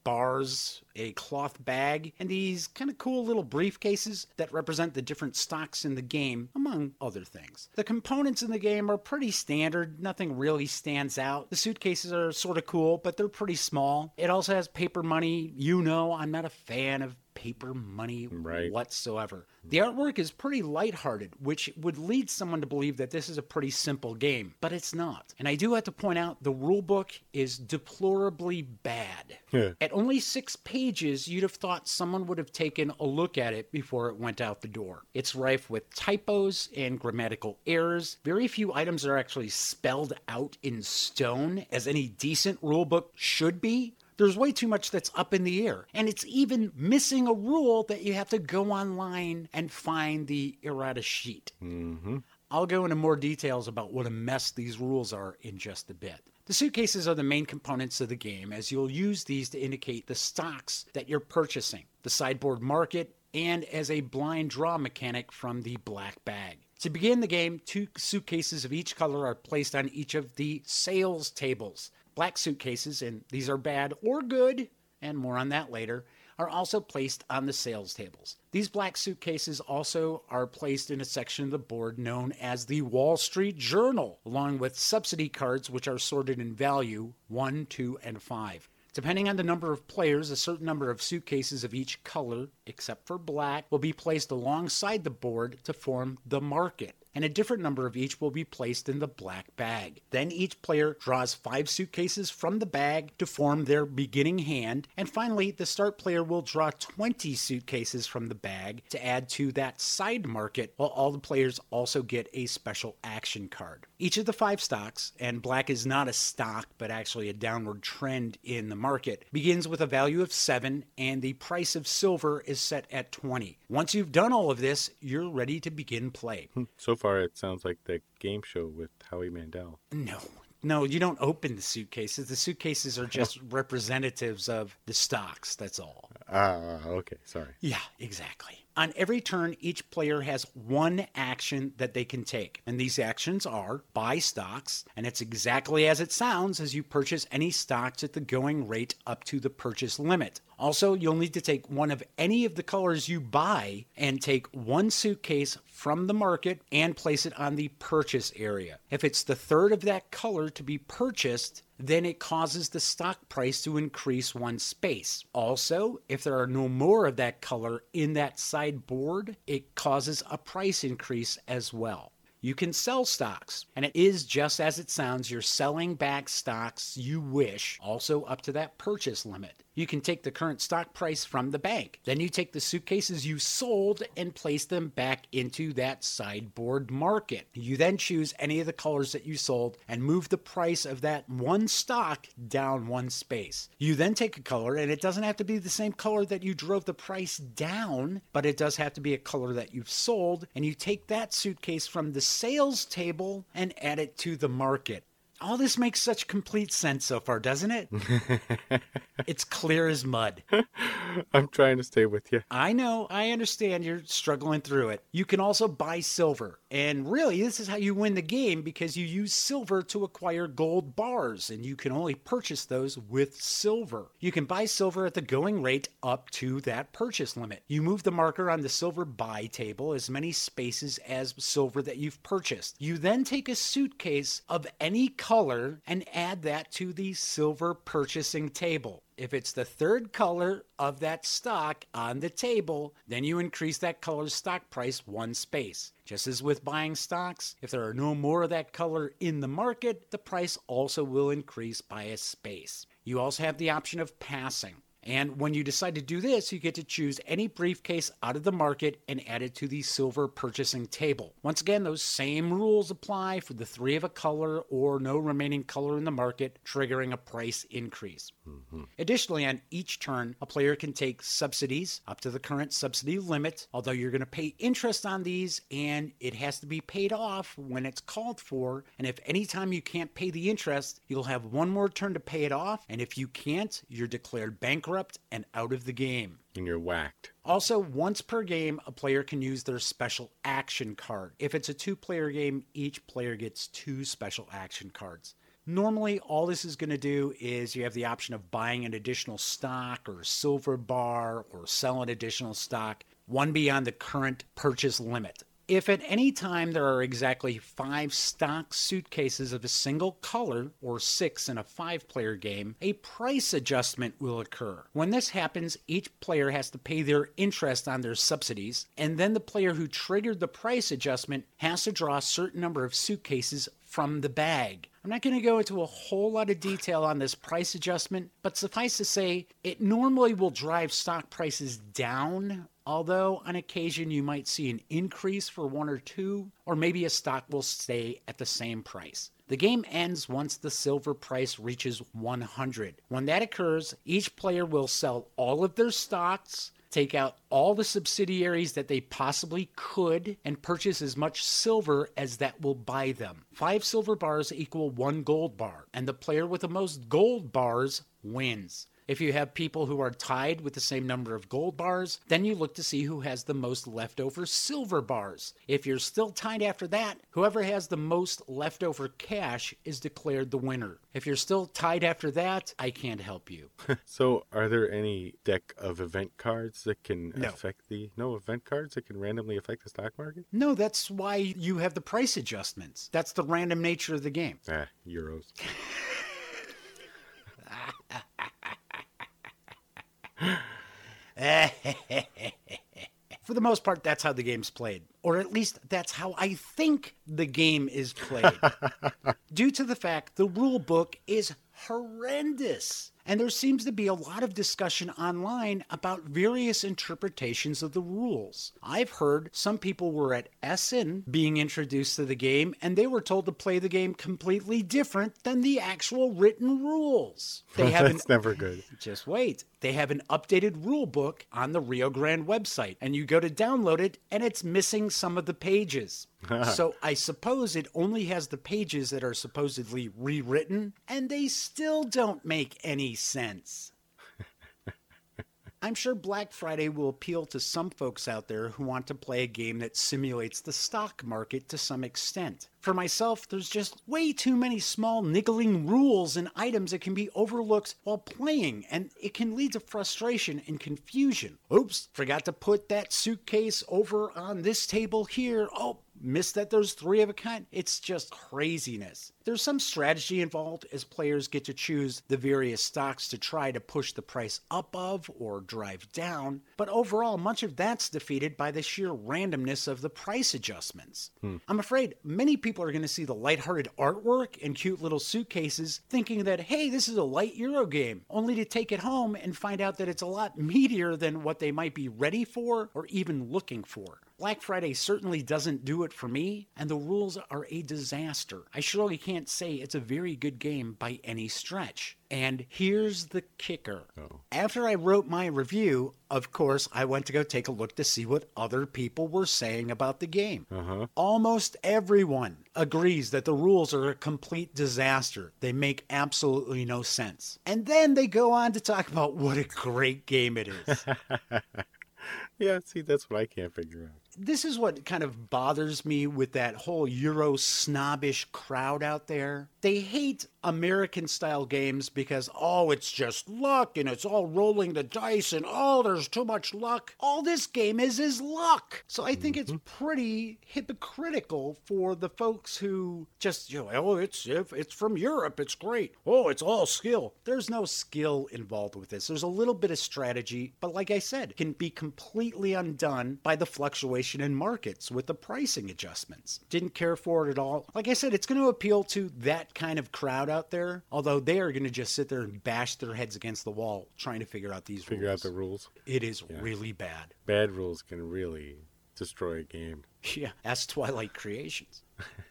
bars, a cloth bag, and these kind of cool little briefcases that represent the different stocks in the game, among other things. The components in the game are pretty standard. Nothing really stands out. The suitcases are sort of cool, but they're pretty small. It also has paper money. You know, I'm not a fan of paper money right. whatsoever. The artwork is pretty lighthearted, which would lead someone to believe that this is a pretty simple game, but it's not. And I do have to point out the rulebook is deplorably bad. Yeah. At only six pages, you'd have thought someone would have taken a look at it before it went out the door. It's rife with typos and grammatical errors. Very few items are actually spelled out in stone, as any decent rulebook should be. There's way too much that's up in the air. And it's even missing a rule that you have to go online and find the errata sheet. Mm-hmm. I'll go into more details about what a mess these rules are in just a bit. The suitcases are the main components of the game, as you'll use these to indicate the stocks that you're purchasing, the sideboard market, and as a blind draw mechanic from the black bag. To begin the game, two suitcases of each color are placed on each of the sales tables. Black suitcases, and these are bad or good, and more on that later, are also placed on the sales tables. These black suitcases also are placed in a section of the board known as the Wall Street Journal, along with subsidy cards which are sorted in value one, two, and five. Depending on the number of players, a certain number of suitcases of each color, except for black, will be placed alongside the board to form the market, and a different number of each will be placed in the black bag. Then each player draws five suitcases from the bag to form their beginning hand, and finally the start player will draw twenty suitcases from the bag to add to that side market, while all the players also get a special action card. Each of the five stocks, and black is not a stock but actually a downward trend in the market, begins with a value of seven, and the price of silver is set at twenty. Once you've done all of this, you're ready to begin play. So far, it sounds like the game show with Howie Mandel. No. No, you don't open the suitcases. The suitcases are just representatives of the stocks, that's all. Ah, okay, sorry. Yeah, exactly. On every turn, each player has one action that they can take. And these actions are buy stocks, and it's exactly as it sounds as you purchase any stocks at the going rate up to the purchase limit. Also, you'll need to take one of any of the colors you buy and take one suitcase from the market and place it on the purchase area. If it's the third of that color to be purchased, then it causes the stock price to increase one space. Also, if there are no more of that color in that sideboard, it causes a price increase as well. You can sell stocks, and it is just as it sounds. You're selling back stocks you wish, also up to that purchase limit. You can take the current stock price from the bank. Then you take the suitcases you sold and place them back into that sideboard market. You then choose any of the colors that you sold and move the price of that one stock down one space. You then take a color, and it doesn't have to be the same color that you drove the price down, but it does have to be a color that you've sold, and you take that suitcase from the sales table and add it to the market. All this makes such complete sense so far, doesn't it? It's clear as mud. I'm trying to stay with you. I know, I understand you're struggling through it. You can also buy silver. And really, this is how you win the game, because you use silver to acquire gold bars, and you can only purchase those with silver. You can buy silver at the going rate up to that purchase limit. You move the marker on the silver buy table as many spaces as silver that you've purchased. You then take a suitcase of any color and add that to the silver purchasing table. If it's the third color of that stock on the table, then you increase that color's stock price one space. Just as with buying stocks, if there are no more of that color in the market, the price also will increase by a space. You also have the option of passing. And when you decide to do this, you get to choose any briefcase out of the market and add it to the silver purchasing table. Once again, those same rules apply for the three of a color or no remaining color in the market, triggering a price increase. Mm-hmm. Additionally, on each turn, a player can take subsidies up to the current subsidy limit, although you're going to pay interest on these, and it has to be paid off when it's called for. And if any time you can't pay the interest, you'll have one more turn to pay it off, and if you can't, you're declared bankrupt and out of the game. And you're whacked. Also, once per game, a player can use their special action card. If it's a two-player game, each player gets two special action cards. Normally, all this is going to do is you have the option of buying an additional stock or silver bar or selling additional stock, one beyond the current purchase limit. If at any time there are exactly five stock suitcases of a single color, or six in a five-player game, a price adjustment will occur. When this happens, each player has to pay their interest on their subsidies, and then the player who triggered the price adjustment has to draw a certain number of suitcases from the bag. I'm not going to go into a whole lot of detail on this price adjustment, but suffice to say, it normally will drive stock prices down, although on occasion you might see an increase for one or two, or maybe a stock will stay at the same price. The game ends once the silver price reaches one hundred. When that occurs, each player will sell all of their stocks, take out all the subsidiaries that they possibly could, and purchase as much silver as that will buy them. Five silver bars equal one gold bar, and the player with the most gold bars wins. If you have people who are tied with the same number of gold bars, then you look to see who has the most leftover silver bars. If you're still tied after that, whoever has the most leftover cash is declared the winner. If you're still tied after that, I can't help you. So are there any deck of event cards that can No. affect the... No event cards that can randomly affect the stock market? No, that's why you have the price adjustments. That's the random nature of the game. Ah, Euros. For the most part, that's how the game's played. Or at least that's how I think the game is played. Due to the fact the rule book is horrendous. And there seems to be a lot of discussion online about various interpretations of the rules. I've heard some people were at Essen being introduced to the game, and they were told to play the game completely different than the actual written rules. They have That's an, never good. just wait. They have an updated rule book on the Rio Grande website, and you go to download it, and it's missing some of the pages. So I suppose it only has the pages that are supposedly rewritten, and they still don't make any sense. I'm sure Black Friday will appeal to some folks out there who want to play a game that simulates the stock market to some extent. For myself, there's just way too many small niggling rules and items that can be overlooked while playing, and it can lead to frustration and confusion. Oops, forgot to put that suitcase over on this table here. Oh, missed that there's three of a kind. It's just craziness. There's some strategy involved as players get to choose the various stocks to try to push the price up of or drive down, but overall much of that's defeated by the sheer randomness of the price adjustments. Hmm. I'm afraid many people are going to see the lighthearted artwork and cute little suitcases thinking that, hey, this is a light Euro game, only to take it home and find out that it's a lot meatier than what they might be ready for or even looking for. Black Friday certainly doesn't do it for me, and the rules are a disaster. I surely can't say it's a very good game by any stretch. And here's the kicker. Oh. After I wrote my review, of course, I went to go take a look to see what other people were saying about the game. Uh-huh. Almost everyone agrees that the rules are a complete disaster. They make absolutely no sense. And then they go on to talk about what a great game it is. Yeah, see, that's what I can't figure out. This is what kind of bothers me with that whole Euro snobbish crowd out there. They hate American-style games because, oh, it's just luck, and it's all rolling the dice, and, oh, there's too much luck. All this game is is luck. So I think it's pretty hypocritical for the folks who just, you know, oh, it's, if it's from Europe, it's great. Oh, it's all skill. There's no skill involved with this. There's a little bit of strategy, but like I said, can be completely undone by the fluctuation in markets with the pricing adjustments. Didn't care for it at all. Like I said, it's going to appeal to that kind of crowd out there, although they are going to just sit there and bash their heads against the wall trying to figure out these figure rules. out the rules. It is Yeah. really bad. Bad rules can really destroy a game. Yeah, that's Twilight Creations.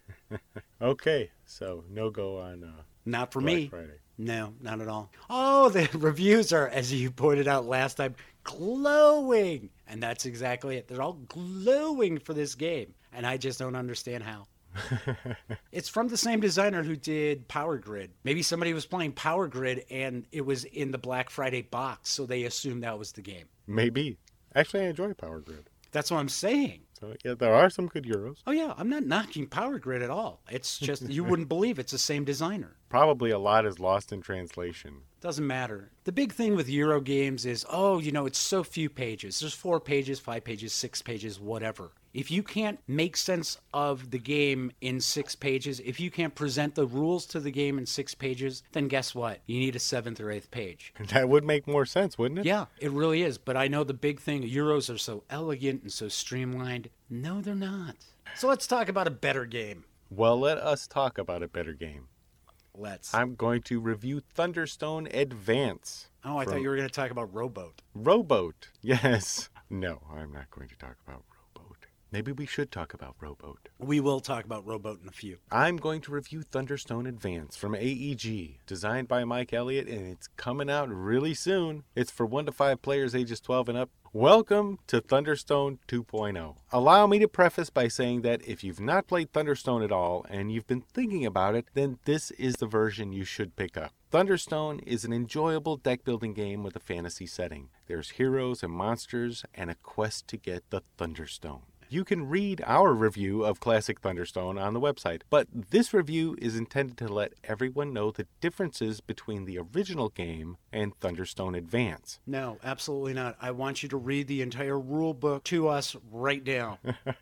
Okay, so no go on uh, Not for Black me. Friday. No, not at all. Oh, the reviews are, as you pointed out last time, glowing. And that's exactly it. They're all glowing for this game. And I just don't understand how. It's from the same designer who did Power Grid. Maybe somebody was playing Power Grid and it was in the Black Friday box, so they assumed that was the game. Maybe. Actually, I enjoy Power Grid. That's what I'm saying. So, yeah, there are some good Euros. Oh, yeah, I'm not knocking Power Grid at all. It's just, you wouldn't believe it's the same designer. Probably a lot is lost in translation. Doesn't matter. The big thing with Euro games is, oh, you know, it's so few pages. There's four pages, five pages, six pages, whatever. If you can't make sense of the game in six pages, if you can't present the rules to the game in six pages, then guess what? You need a seventh or eighth page. That would make more sense, wouldn't it? Yeah, it really is. But I know the big thing, Euros are so elegant and so streamlined. No, they're not. So let's talk about a better game. Well, let us talk about a better game. Let's. I'm going to review Thunderstone Advance. Oh, I from thought you were going to talk about Rowboat. Rowboat. Yes. No, I'm not going to talk about Rowboat. Maybe we should talk about Rowboat. We will talk about Rowboat in a few. I'm going to review Thunderstone Advance from A E G, designed by Mike Elliott, and it's coming out really soon. It's for one to five players ages twelve and up. Welcome to Thunderstone two point oh. Allow me to preface by saying that if you've not played Thunderstone at all and you've been thinking about it, then this is the version you should pick up. Thunderstone is an enjoyable deck building game with a fantasy setting. There's heroes and monsters and a quest to get the Thunderstone. You can read our review of Classic Thunderstone on the website, but this review is intended to let everyone know the differences between the original game and Thunderstone Advance. No, absolutely not. I want you to read the entire rule book to us right now.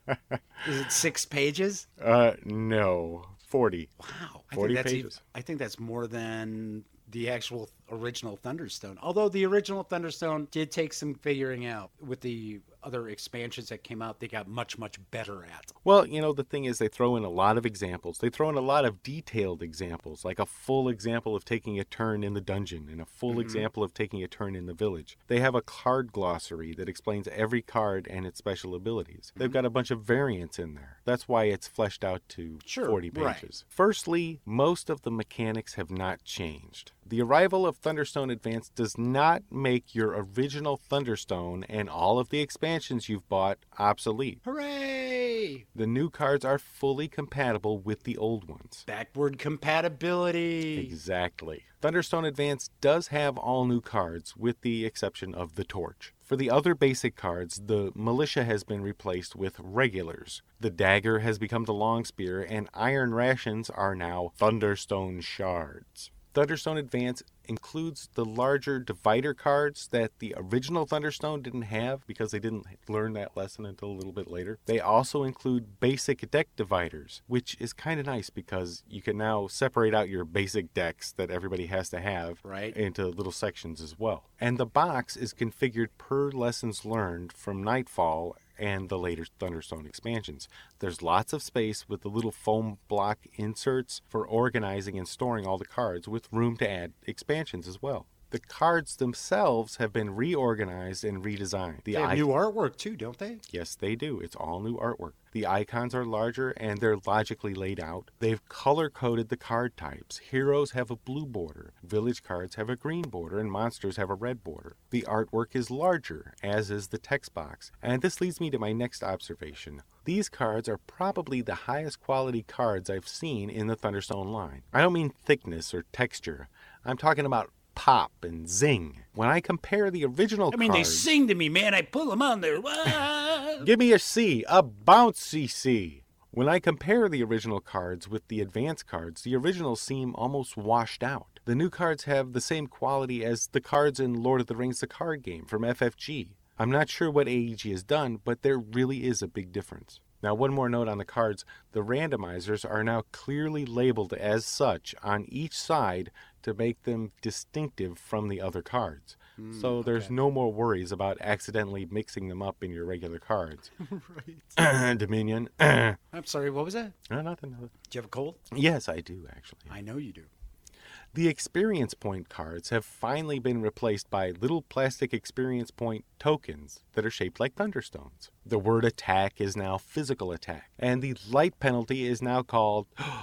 Is it six pages? Uh, no. forty. Wow. I forty think that's pages. Even, I think that's more than the actual original Thunderstone. Although the original Thunderstone did take some figuring out with the other expansions that came out, they got much, much better at. Well, you know, the thing is they throw in a lot of examples. They throw in a lot of detailed examples, like a full example of taking a turn in the dungeon and a full mm-hmm. example of taking a turn in the village. They have a card glossary that explains every card and its special abilities. Mm-hmm. They've got a bunch of variants in there. That's why it's fleshed out to sure, forty pages. Right. Firstly, most of the mechanics have not changed. The arrival of Thunderstone Advance does not make your original Thunderstone and all of the expansions you've bought obsolete. Hooray! The new cards are fully compatible with the old ones. Backward compatibility. Exactly. Thunderstone Advance does have all new cards, with the exception of the Torch. For the other basic cards, the Militia has been replaced with regulars. The Dagger has become the Long Spear, and Iron Rations are now Thunderstone Shards. Thunderstone Advance includes the larger divider cards that the original Thunderstone didn't have because they didn't learn that lesson until a little bit later. They also include basic deck dividers, which is kind of nice because you can now separate out your basic decks that everybody has to have right. into little sections as well. And the box is configured per lessons learned from Nightfall and the later Thunderstone expansions. There's lots of space with the little foam block inserts for organizing and storing all the cards, with room to add expansions as well. The cards themselves have been reorganized and redesigned. The they have I- new artwork too, don't they? Yes, they do. It's all new artwork. The icons are larger and they're logically laid out. They've color-coded the card types. Heroes have a blue border, village cards have a green border, and monsters have a red border. The artwork is larger, as is the text box. And this leads me to my next observation. These cards are probably the highest quality cards I've seen in the Thunderstone line. I don't mean thickness or texture. I'm talking about pop and zing. When I compare the original I mean, cards, they sing to me, man. I pull them on there. Give me a C, a bouncy C. When I compare the original cards with the advanced cards, the originals seem almost washed out. The new cards have the same quality as the cards in Lord of the Rings the card game from F F G. I'm not sure what A E G has done, but there really is a big difference. Now, one more note on the cards. The randomizers are now clearly labeled as such on each side to make them distinctive from the other cards. Mm, so there's okay. no more worries about accidentally mixing them up in your regular cards. Right. Dominion. I'm sorry, what was that? No, nothing, nothing. Do you have a cold? Yes, I do, actually. I know you do. The experience point cards have finally been replaced by little plastic experience point tokens that are shaped like thunderstones. The word attack is now physical attack, and the light penalty is now called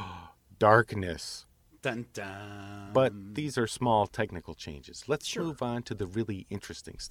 darkness. Dun, dun. But these are small technical changes. Let's sure. move on to the really interesting stuff.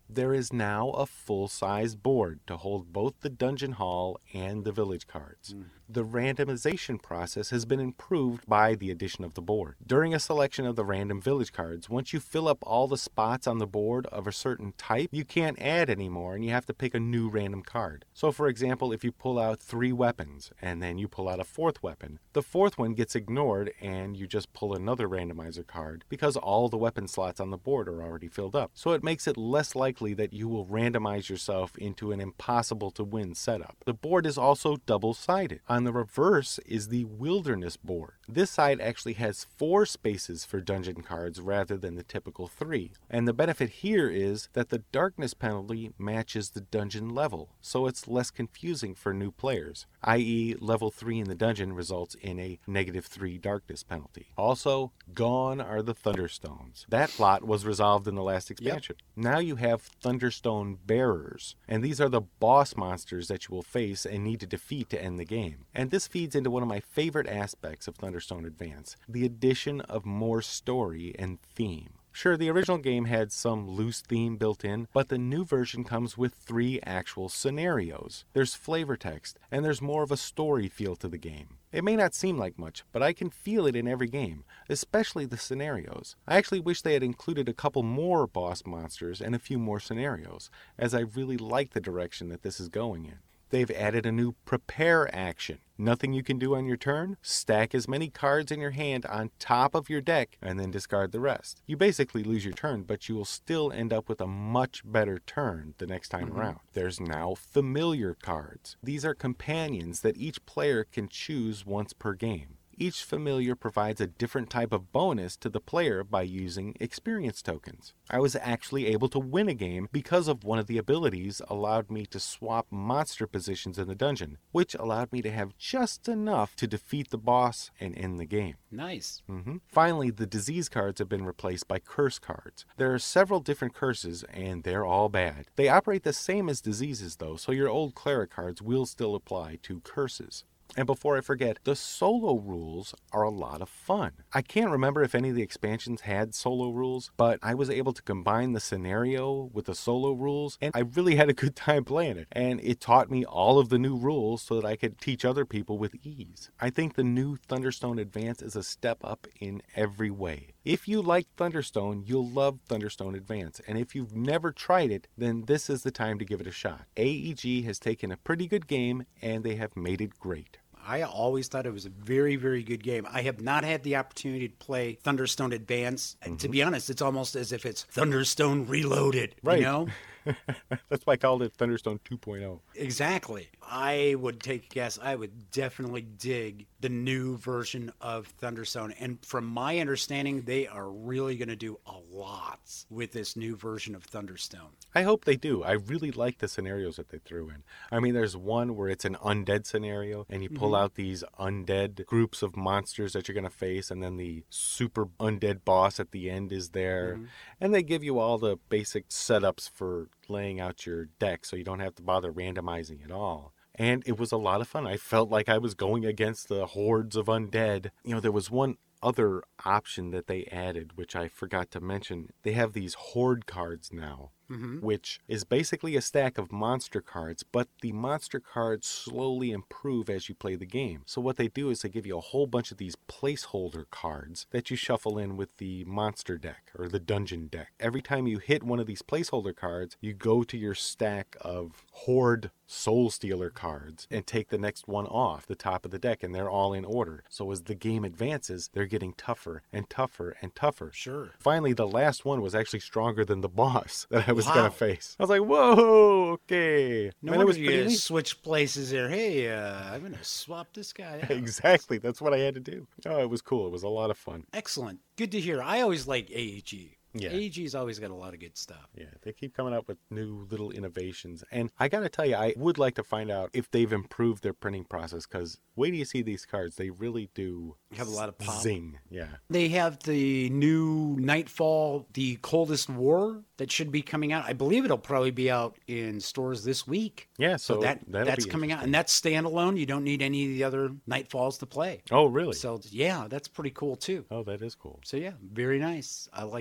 There is now a full-size board to hold both the dungeon hall and the village cards. Mm. The randomization process has been improved by the addition of the board. During a selection of the random village cards, once you fill up all the spots on the board of a certain type, you can't add anymore and you have to pick a new random card. So for example, if you pull out three weapons and then you pull out a fourth weapon, the fourth one gets ignored and you just pull another randomizer card because all the weapon slots on the board are already filled up. So it makes it less likely that you will randomize yourself into an impossible to win setup. The board is also double-sided. On the reverse is the wilderness board. This side actually has four spaces for dungeon cards rather than the typical three. And the benefit here is that the darkness penalty matches the dungeon level, so it's less confusing for new players, that is level three in the dungeon results in a negative three darkness penalty. Also, gone are the Thunderstones. That plot was resolved in the last expansion. Yep. Now you have Thunderstone bearers, and these are the boss monsters that you will face and need to defeat to end the game. And this feeds into one of my favorite aspects of Thunderstone Advance, the addition of more story and theme. Sure, the original game had some loose theme built in, but the new version comes with three actual scenarios. There's flavor text, and there's more of a story feel to the game. It may not seem like much, but I can feel it in every game, especially the scenarios. I actually wish they had included a couple more boss monsters and a few more scenarios, as I really like the direction that this is going in. They've added a new prepare action. Nothing you can do on your turn, stack as many cards in your hand on top of your deck and then discard the rest. You basically lose your turn, but you will still end up with a much better turn the next time mm-hmm. around. There's now familiar cards. These are companions that each player can choose once per game. Each familiar provides a different type of bonus to the player by using experience tokens. I was actually able to win a game because of one of the abilities allowed me to swap monster positions in the dungeon, which allowed me to have just enough to defeat the boss and end the game. Nice. Mm-hmm. Finally, the disease cards have been replaced by curse cards. There are several different curses, and they're all bad. They operate the same as diseases, though, so your old cleric cards will still apply to curses. And before I forget, the solo rules are a lot of fun. I can't remember if any of the expansions had solo rules, but I was able to combine the scenario with the solo rules, and I really had a good time playing it. And it taught me all of the new rules so that I could teach other people with ease. I think the new Thunderstone Advance is a step up in every way. If you like Thunderstone, you'll love Thunderstone Advance, and if you've never tried it, then this is the time to give it a shot. A E G has taken a pretty good game, and they have made it great. I always thought it was a very, very good game. I have not had the opportunity to play Thunderstone Advance. Mm-hmm. To be honest, it's almost as if it's Thunderstone Reloaded, right. You know? That's why I called it Thunderstone two point oh. Exactly. I would take a guess. I would definitely dig the new version of Thunderstone. And from my understanding, they are really going to do a lot with this new version of Thunderstone. I hope they do. I really like the scenarios that they threw in. I mean, there's one where it's an undead scenario, and you pull mm-hmm. out these undead groups of monsters that you're going to face, and then the super undead boss at the end is there. Mm-hmm. And they give you all the basic setups for laying out your deck so you don't have to bother randomizing at all. And it was a lot of fun. I felt like I was going against the hordes of undead. You know, there was one other option that they added, which I forgot to mention. They have these horde cards now, mm-hmm. which is basically a stack of monster cards, but the monster cards slowly improve as you play the game. So what they do is they give you a whole bunch of these placeholder cards that you shuffle in with the monster deck or the dungeon deck. Every time you hit one of these placeholder cards, you go to your stack of horde Soul Stealer cards and take the next one off the top of the deck, and they're all in order. So as the game advances, they're getting tougher and tougher and tougher. Sure. Finally, the last one was actually stronger than the boss that I was wow. going to face. I was like, whoa, okay. No and wonder it was you neat. switch places there. Hey, uh, I'm going to swap this guy out. Exactly. That's what I had to do. Oh, it was cool. It was a lot of fun. Excellent. Good to hear. I always like A E G. Yeah. A E G's always got a lot of good stuff. Yeah, they keep coming up with new little innovations. And I got to tell you, I would like to find out if they've improved their printing process, because wait till you see these cards. They really do have a lot of pop. Zing. Yeah. They have the new Nightfall, The Coldest War, that should be coming out. I believe it'll probably be out in stores this week. Yeah, so, so that that's coming out. And that's standalone. You don't need any of the other Nightfalls to play. Oh, really? So, yeah, that's pretty cool, too. Oh, that is cool. So, yeah, very nice. I like how they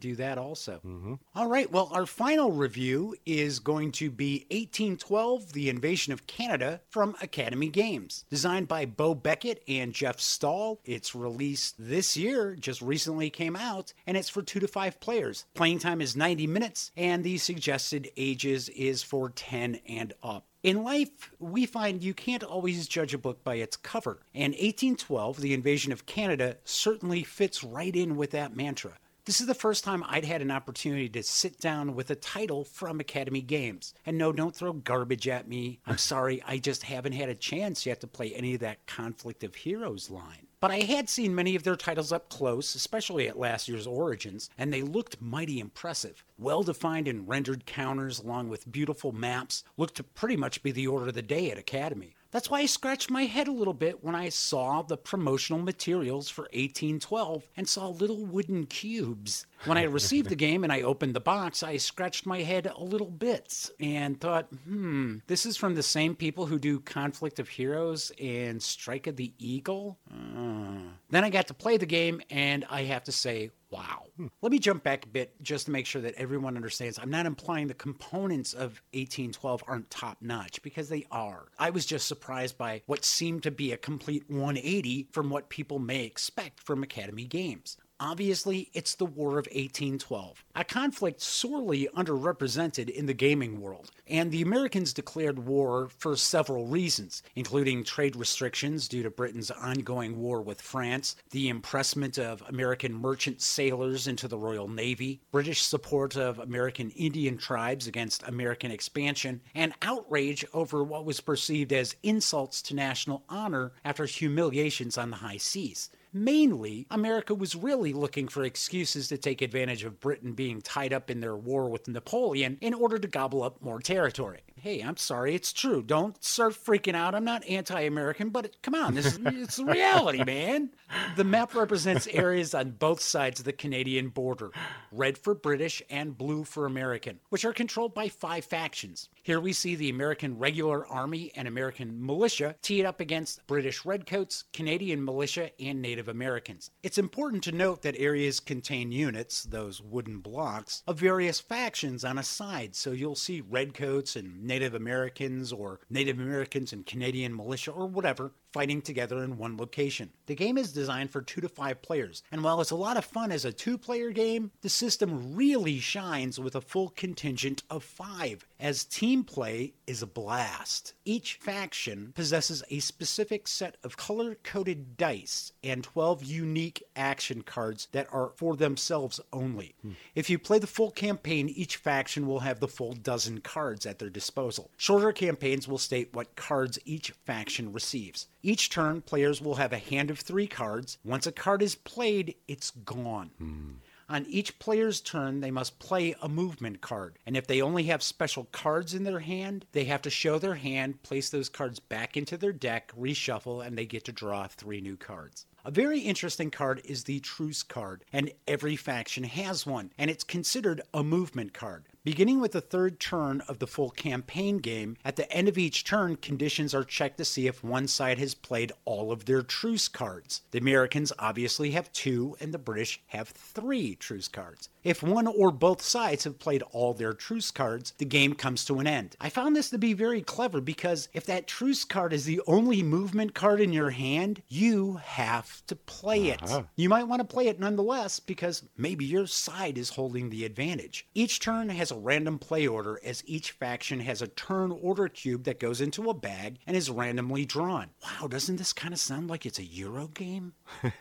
do that also. Mm-hmm. All right, well, our final review is going to be eighteen twelve, The Invasion of Canada from Academy Games. Designed by Bo Beckett and Jeff Stahl, it's released this year, just recently came out, and it's for two to five players. Playing time is ninety minutes, and the suggested ages is for ten and up. In life, we find you can't always judge a book by its cover, and eighteen twelve, The Invasion of Canada, certainly fits right in with that mantra. This is the first time I'd had an opportunity to sit down with a title from Academy Games. And no, don't throw garbage at me. I'm sorry, I just haven't had a chance yet to play any of that Conflict of Heroes line. But I had seen many of their titles up close, especially at last year's Origins, and they looked mighty impressive. Well-defined and rendered counters along with beautiful maps looked to pretty much be the order of the day at Academy. That's why I scratched my head a little bit when I saw the promotional materials for eighteen twelve and saw little wooden cubes. When I received the game and I opened the box, I scratched my head a little bit and thought, hmm, this is from the same people who do Conflict of Heroes and Strike of the Eagle? Uh. Then I got to play the game and I have to say, wow. Hmm. Let me jump back a bit just to make sure that everyone understands. I'm not implying the components of eighteen twelve aren't top-notch, because they are. I was just surprised by what seemed to be a complete one eighty from what people may expect from Academy Games. Obviously, it's the War of eighteen twelve, a conflict sorely underrepresented in the gaming world, and the Americans declared war for several reasons, including trade restrictions due to Britain's ongoing war with France, the impressment of American merchant sailors into the Royal Navy, British support of American Indian tribes against American expansion, and outrage over what was perceived as insults to national honor after humiliations on the high seas. Mainly, America was really looking for excuses to take advantage of Britain being tied up in their war with Napoleon in order to gobble up more territory. Hey, I'm sorry, it's true. Don't start freaking out. I'm not anti-American, but come on, this is it's the reality, man. The map represents areas on both sides of the Canadian border, red for British and blue for American, which are controlled by five factions. Here we see the American Regular Army and American Militia teed up against British Redcoats, Canadian Militia, and Native Americans. It's important to note that areas contain units, those wooden blocks, of various factions on a side, so you'll see Redcoats and Native Americans, or Native Americans and Canadian Militia, or whatever, fighting together in one location. The game is designed for two to five players, and while it's a lot of fun as a two-player game, the system really shines with a full contingent of five, as team play is a blast. Each faction possesses a specific set of color-coded dice and twelve unique action cards that are for themselves only. Hmm. If you play the full campaign, each faction will have the full dozen cards at their disposal. Shorter campaigns will state what cards each faction receives. Each turn, players will have a hand of three cards. Once a card is played, it's gone. Hmm. On each player's turn, they must play a movement card, and if they only have special cards in their hand, they have to show their hand, place those cards back into their deck, reshuffle, and they get to draw three new cards. A very interesting card is the Truce card, and every faction has one, and it's considered a movement card. Beginning with the third turn of the full campaign game, at the end of each turn, conditions are checked to see if one side has played all of their Truce cards. The Americans obviously have two, and the British have three Truce cards. If one or both sides have played all their Truce cards, the game comes to an end. I found this to be very clever because if that Truce card is the only movement card in your hand, you have to play it. Uh-huh. You might want to play it nonetheless because maybe your side is holding the advantage. Each turn has a random play order, as each faction has a turn order cube that goes into a bag and is randomly drawn. Wow, doesn't this kind of sound like it's a Euro game?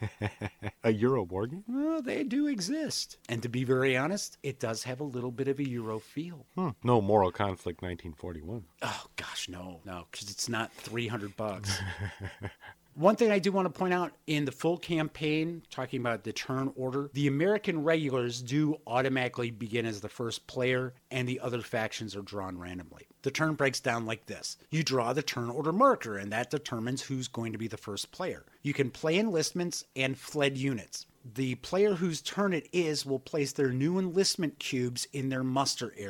A Euro war game? Well, they do exist. And to be very honest, it does have a little bit of a Euro feel. Hmm. No Moral Conflict nineteen forty-one. Oh, gosh, no. No, because it's not three hundred bucks. One thing I do want to point out, in the full campaign, talking about the turn order, the American regulars do automatically begin as the first player, and the other factions are drawn randomly. The turn breaks down like this. You draw the turn order marker, and that determines who's going to be the first player. You can play enlistments and fled units. The player whose turn it is will place their new enlistment cubes in their muster areas.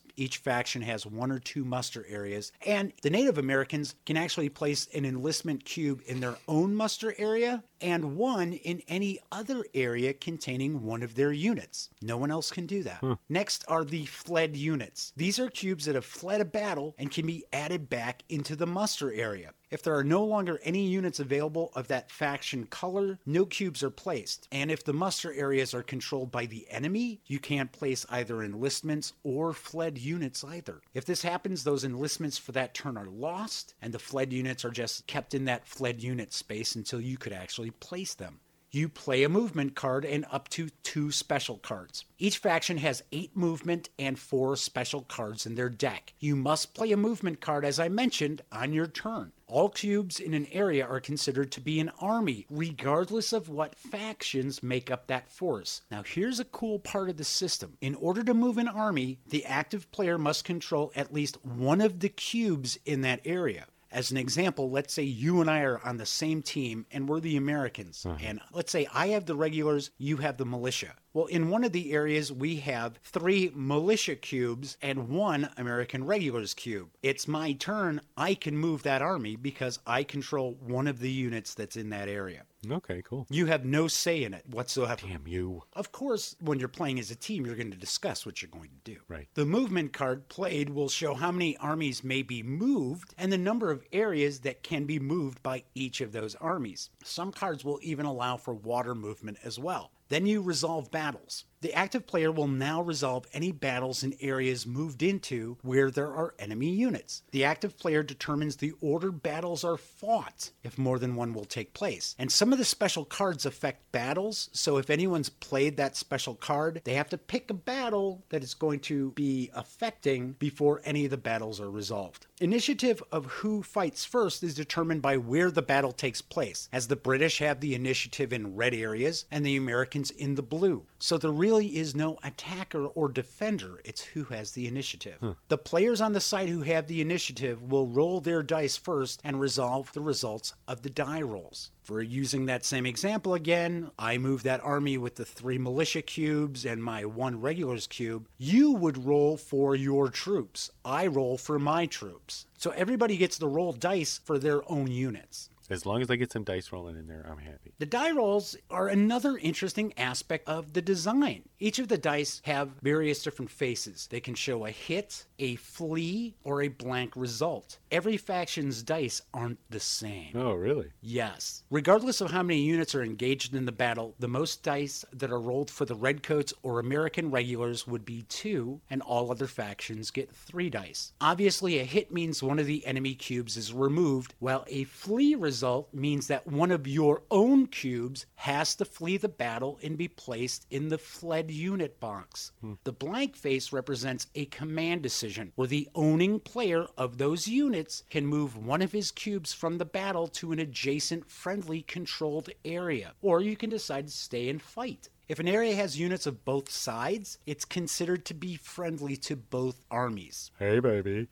Each faction has one or two muster areas, and the Native Americans can actually place an enlistment cube in their own muster area and one in any other area containing one of their units. No one else can do that. Hmm. Next are the fled units. These are cubes that have fled a battle and can be added back into the muster area. If there are no longer any units available of that faction color, no cubes are placed. And if the muster areas are controlled by the enemy, you can't place either enlistments or fled units either. If this happens, those enlistments for that turn are lost, and the fled units are just kept in that fled unit space until you could actually place them. You play a movement card and up to two special cards. Each faction has eight movement and four special cards in their deck. You must play a movement card, as I mentioned, on your turn. All cubes in an area are considered to be an army, regardless of what factions make up that force. Now, here's a cool part of the system. In order to move an army, the active player must control at least one of the cubes in that area. As an example, let's say you and I are on the same team and we're the Americans. Uh-huh. And let's say I have the regulars, you have the militia. Well, in one of the areas, we have three militia cubes and one American regulars cube. It's my turn. I can move that army because I control one of the units that's in that area. Okay, cool. You have no say in it whatsoever. Damn you. Of course, when you're playing as a team, you're going to discuss what you're going to do. Right. The movement card played will show how many armies may be moved and the number of areas that can be moved by each of those armies. Some cards will even allow for water movement as well. Then you resolve battles. The active player will now resolve any battles in areas moved into where there are enemy units. The active player determines the order battles are fought, if more than one will take place. And some of the special cards affect battles, so if anyone's played that special card, they have to pick a battle that it's going to be affecting before any of the battles are resolved. Initiative of who fights first is determined by where the battle takes place, as the British have the initiative in red areas and the Americans in the blue. So there really is no attacker or defender, it's who has the initiative. Huh. The players on the side who have the initiative will roll their dice first and resolve the results of the die rolls. For using that same example again, I move that army with the three militia cubes and my one regulars cube. You would roll for your troops. I roll for my troops. So everybody gets to roll dice for their own units. As long as I get some dice rolling in there, I'm happy. The die rolls are another interesting aspect of the design. Each of the dice have various different faces. They can show a hit, a flee, or a blank result. Every faction's dice aren't the same. Oh, really? Yes. Regardless of how many units are engaged in the battle, the most dice that are rolled for the Redcoats or American regulars would be two, and all other factions get three dice. Obviously, a hit means one of the enemy cubes is removed, while a flee result means that one of your own cubes has to flee the battle and be placed in the fled unit box. Hmm. The blank face represents a command decision, where the owning player of those units can move one of his cubes from the battle to an adjacent friendly controlled area, or you can decide to stay and fight. If an area has units of both sides, it's considered to be friendly to both armies. Hey, baby.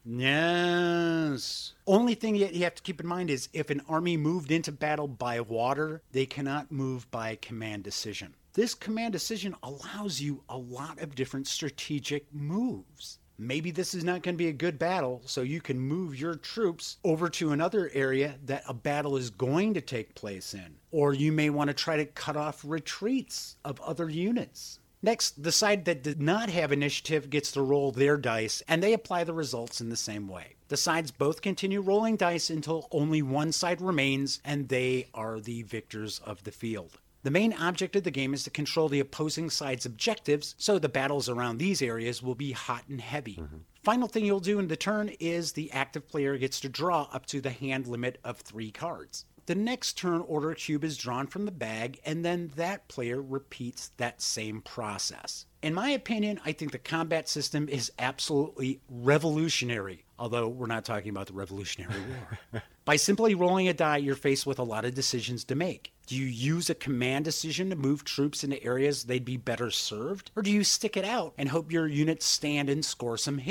Yes. Only thing you have to keep in mind is if an army moved into battle by water, they cannot move by command decision. This command decision allows you a lot of different strategic moves. Maybe this is not going to be a good battle, so you can move your troops over to another area that a battle is going to take place in. Or you may want to try to cut off retreats of other units. Next, the side that did not have initiative gets to roll their dice, and they apply the results in the same way. The sides both continue rolling dice until only one side remains, and they are the victors of the field. The main object of the game is to control the opposing side's objectives, so the battles around these areas will be hot and heavy. Mm-hmm. Final thing you'll do in the turn is the active player gets to draw up to the hand limit of three cards. The next turn order cube is drawn from the bag, and then that player repeats that same process. In my opinion, I think the combat system is absolutely revolutionary, although we're not talking about the Revolutionary War. By simply rolling a die, you're faced with a lot of decisions to make. Do you use a command decision to move troops into areas they'd be better served? Or do you stick it out and hope your units stand and score some hits?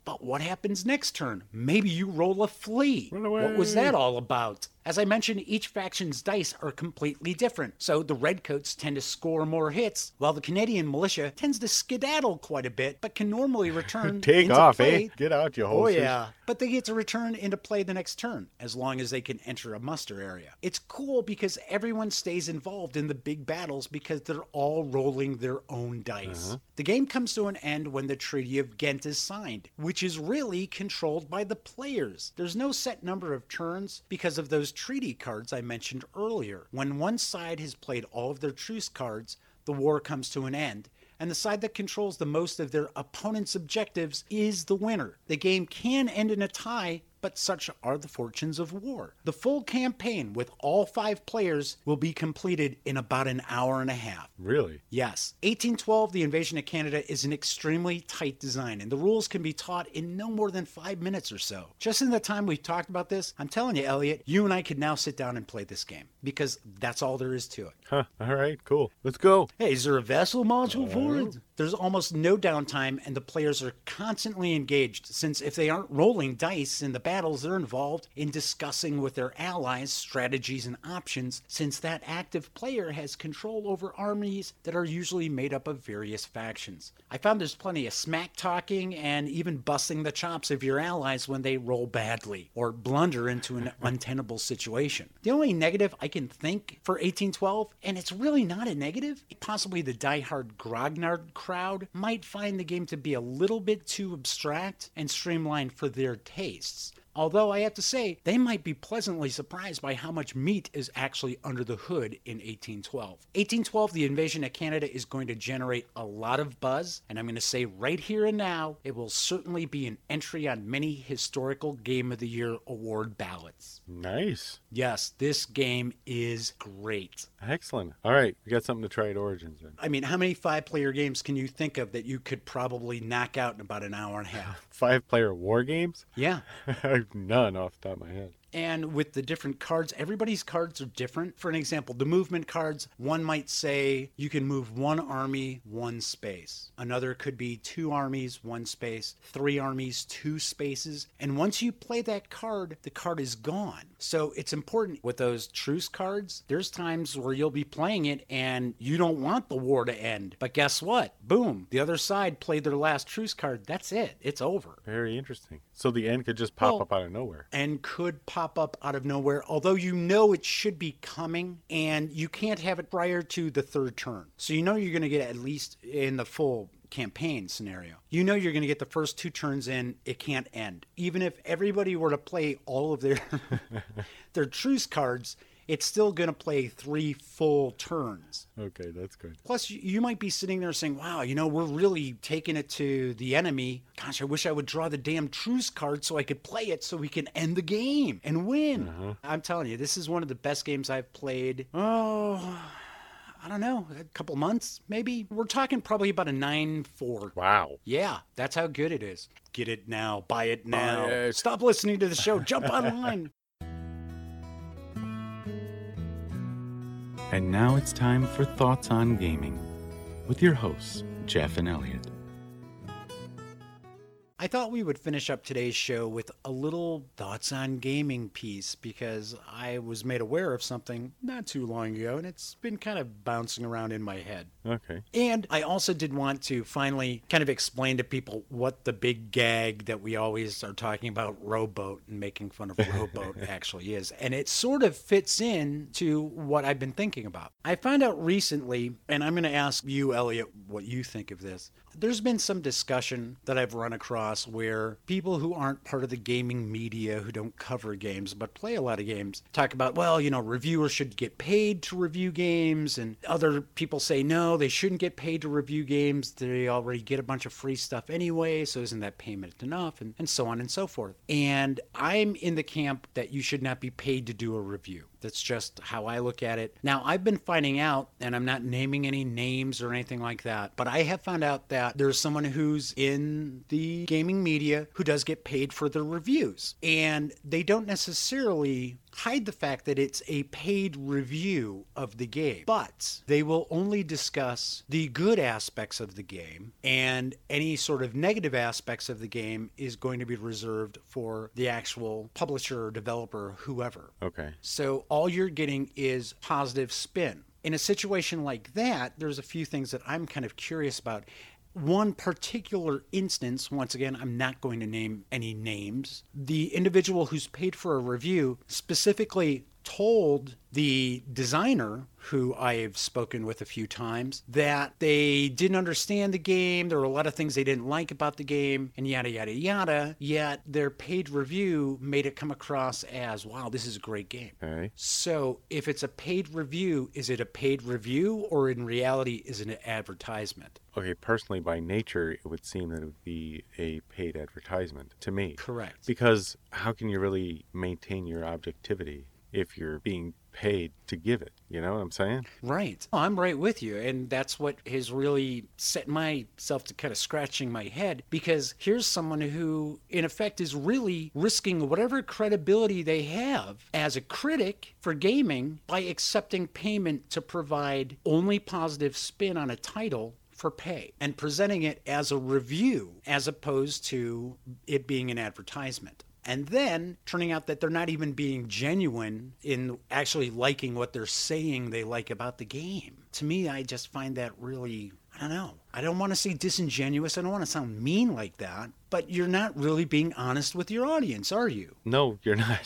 But what happens next turn? Maybe you roll a flea. Run away. What was that all about? As I mentioned, each faction's dice are completely different. So the Redcoats tend to score more hits, while the Canadian militia tends to skedaddle quite a bit, but can normally return Take into off, play. eh? Get out, you Oh holsters. yeah, but they get to return into play the next turn, as long as they can enter a muster area. It's cool because everyone stays involved in the big battles because they're all rolling their own dice. Uh-huh. The game comes to an end when the Treaty of Ghent is signed, which is really controlled by the players. There's no set number of turns because of those treaty cards I mentioned earlier. When one side has played all of their truce cards, the war comes to an end, and the side that controls the most of their opponent's objectives is the winner. The game can end in a tie, but such are the fortunes of war. The full campaign with all five players will be completed in about an hour and a half. Really? Yes. eighteen twelve, The Invasion of Canada, is an extremely tight design, and the rules can be taught in no more than five minutes or so. Just in the time we've talked about this, I'm telling you, Elliot, you and I could now sit down and play this game, because that's all there is to it. Huh. All right, cool. Let's go. Hey, is there a vessel module for it? There's almost no downtime, and the players are constantly engaged, since if they aren't rolling dice in the battles, they're involved in discussing with their allies strategies and options, since that active player has control over armies that are usually made up of various factions. I found there's plenty of smack talking and even busting the chops of your allies when they roll badly or blunder into an untenable situation. The only negative I can think for eighteen twelve, and it's really not a negative, possibly the diehard Grognard crowd might find the game to be a little bit too abstract and streamlined for their tastes. Although I have to say, they might be pleasantly surprised by how much meat is actually under the hood in eighteen twelve. eighteen twelve, The Invasion of Canada, is going to generate a lot of buzz, and I'm going to say right here and now, it will certainly be an entry on many historical Game of the Year award ballots. Nice. Yes, this game is great. Excellent. All right, we got something to try at Origins then. I mean, how many five-player games can you think of that you could probably knock out in about an hour and a half? Five-player war games? Yeah. I have none off the top of my head. And with the different cards, everybody's cards are different. For an example, the movement cards, one might say you can move one army, one space. Another could be two armies, one space, three armies, two spaces. And once you play that card, the card is gone. So it's important with those truce cards. There's times where you'll be playing it and you don't want the war to end. But guess what? Boom. The other side played their last truce card. That's it. It's over. Very interesting. So the end could just pop Well, up out of nowhere. And could pop up out of nowhere, although you know it should be coming, and you can't have it prior to the third turn. So you know you're going to get it at least in the full campaign scenario. You know you're going to get the first two turns in, it can't end. Even if everybody were to play all of their their truce cards, it's still going to play three full turns. Okay, that's good. Plus, you- you might be sitting there saying, wow, you know, we're really taking it to the enemy. Gosh, I wish I would draw the damn truce card so I could play it so we can end the game and win. Uh-huh. I'm telling you, this is one of the best games I've played. Oh, I don't know, a couple months, maybe? We're talking probably about a nine four. Wow. Yeah, that's how good it is. Get it now. Buy it now. Buy it. Stop listening to the show. Jump online. And now it's time for Thoughts on Gaming with your hosts, Jeff and Elliot. I thought we would finish up today's show with a little thoughts on gaming piece because I was made aware of something not too long ago and it's been kind of bouncing around in my head. Okay. And I also did want to finally kind of explain to people what the big gag that we always are talking about Rowboat and making fun of Rowboat actually is. And it sort of fits in to what I've been thinking about. I found out recently, and I'm going to ask you, Elliot, what you think of this. There's been some discussion that I've run across where people who aren't part of the gaming media, who don't cover games but play a lot of games, talk about, well, you know, reviewers should get paid to review games, and other people say, no, they shouldn't get paid to review games. They already get a bunch of free stuff anyway, so isn't that payment enough? And, and so on and so forth. And I'm in the camp that you should not be paid to do a review. That's just how I look at it. Now, I've been finding out, and I'm not naming any names or anything like that, but I have found out that there's someone who's in the gaming media who does get paid for their reviews. And they don't necessarily hide the fact that it's a paid review of the game, but they will only discuss the good aspects of the game, and any sort of negative aspects of the game is going to be reserved for the actual publisher or developer, whoever. Okay. So all you're getting is positive spin. In a situation like that, there's a few things that I'm kind of curious about. One particular instance, once again, I'm not going to name any names. The individual who's paid for a review specifically told the designer, who I have spoken with a few times, that they didn't understand the game. There were a lot of things they didn't like about the game, and yada, yada, yada. Yet their paid review made it come across as, wow, this is a great game. Okay. So if it's a paid review, is it a paid review, or in reality, is it an advertisement? Okay, personally, by nature, it would seem that it would be a paid advertisement to me. Correct. Because how can you really maintain your objectivity if you're being paid to give it? You know what I'm saying? Right. I'm right with you. And that's what has really set myself to kind of scratching my head, because here's someone who, in effect, is really risking whatever credibility they have as a critic for gaming by accepting payment to provide only positive spin on a title for pay and presenting it as a review as opposed to it being an advertisement. And then turning out that they're not even being genuine in actually liking what they're saying they like about the game. To me, I just find that really, I don't know. I don't want to say disingenuous. I don't want to sound mean like that. But you're not really being honest with your audience, are you? No, you're not.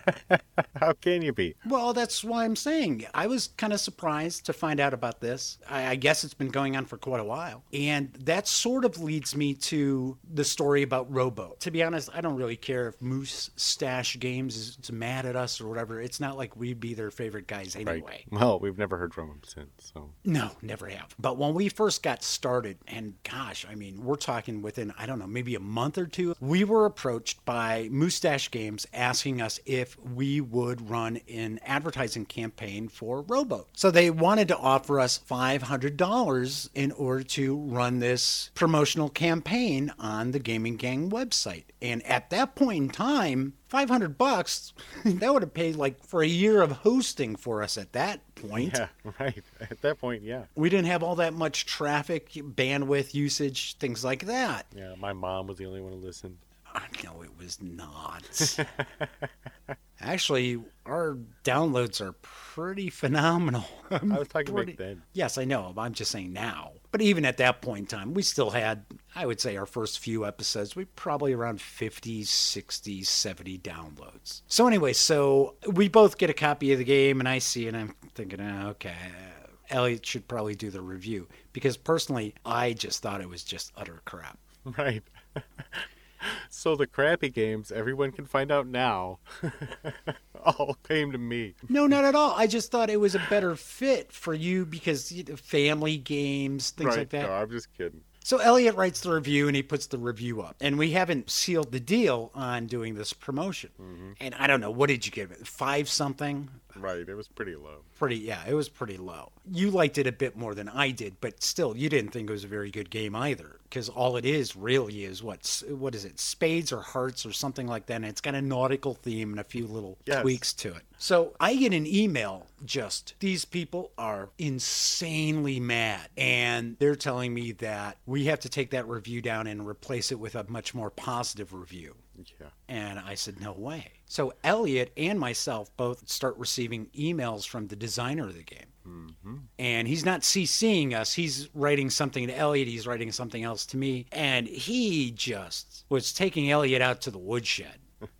How can you be? Well, that's why I'm saying. I was kind of surprised to find out about this. I, I guess it's been going on for quite a while. And that sort of leads me to the story about Robo. To be honest, I don't really care if Moose Stash Games is mad at us or whatever. It's not like we'd be their favorite guys anyway. Right. Well, we've never heard from him since, so. No, never have. But when we first got started, and gosh, I mean, we're talking within, I don't know, maybe a month or two, we were approached by Moustache Games asking us if we would run an advertising campaign for Robo. So they wanted to offer us five hundred dollars in order to run this promotional campaign on the Gaming Gang website. And at that point in time, five hundred bucks, that would have paid like for a year of hosting for us at that point. Yeah, right. At that point, yeah. We didn't have all that much traffic, bandwidth usage, things like that. Yeah, my mom was the only one who listened. No, it was not. Actually, our downloads are pretty phenomenal. I was talking pretty, back then. Yes, I know. I'm just saying now. But even at that point in time, we still had, I would say, our first few episodes, we probably around fifty, sixty, seventy downloads. So anyway, so we both get a copy of the game, and I see it, and I'm thinking, oh, okay, Elliot should probably do the review. Because personally, I just thought it was just utter crap. Right. So the crappy games everyone can find out now all came to me. No, not at all. I just thought it was a better fit for you because you know, family games, things right. like that. No, I'm just kidding. So Elliot writes the review and he puts the review up. And we haven't sealed the deal on doing this promotion. Mm-hmm. And I don't know, what did you give it? Five something? Right, it was pretty low. Pretty, yeah, it was pretty low. You liked it a bit more than I did, but still, you didn't think it was a very good game either. Because all it is really is, what, what is it, spades or hearts or something like that. And it's got a nautical theme and a few little yes. tweaks to it. So I get an email just, these people are insanely mad. And they're telling me that we have to take that review down and replace it with a much more positive review. Yeah. And I said, no way. So Elliot and myself both start receiving emails from the designer of the game. Mm-hmm. And he's not CCing us. He's writing something to Elliot. He's writing something else to me. And he just was taking Elliot out to the woodshed.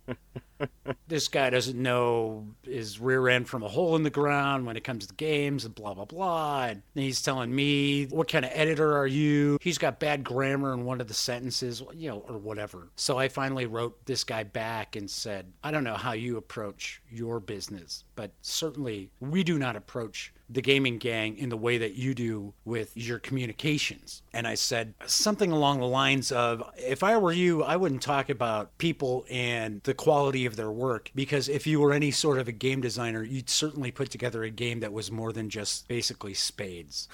This guy doesn't know his rear end from a hole in the ground when it comes to games and blah, blah, blah. And he's telling me, what kind of editor are you? He's got bad grammar in one of the sentences, you know, or whatever. So I finally wrote this guy back and said, I don't know how you approach your business, but certainly we do not approach the Gaming Gang in the way that you do with your communications. And I said something along the lines of, if I were you, I wouldn't talk about people and the quality of their work, because if you were any sort of a game designer, you'd certainly put together a game that was more than just basically spades.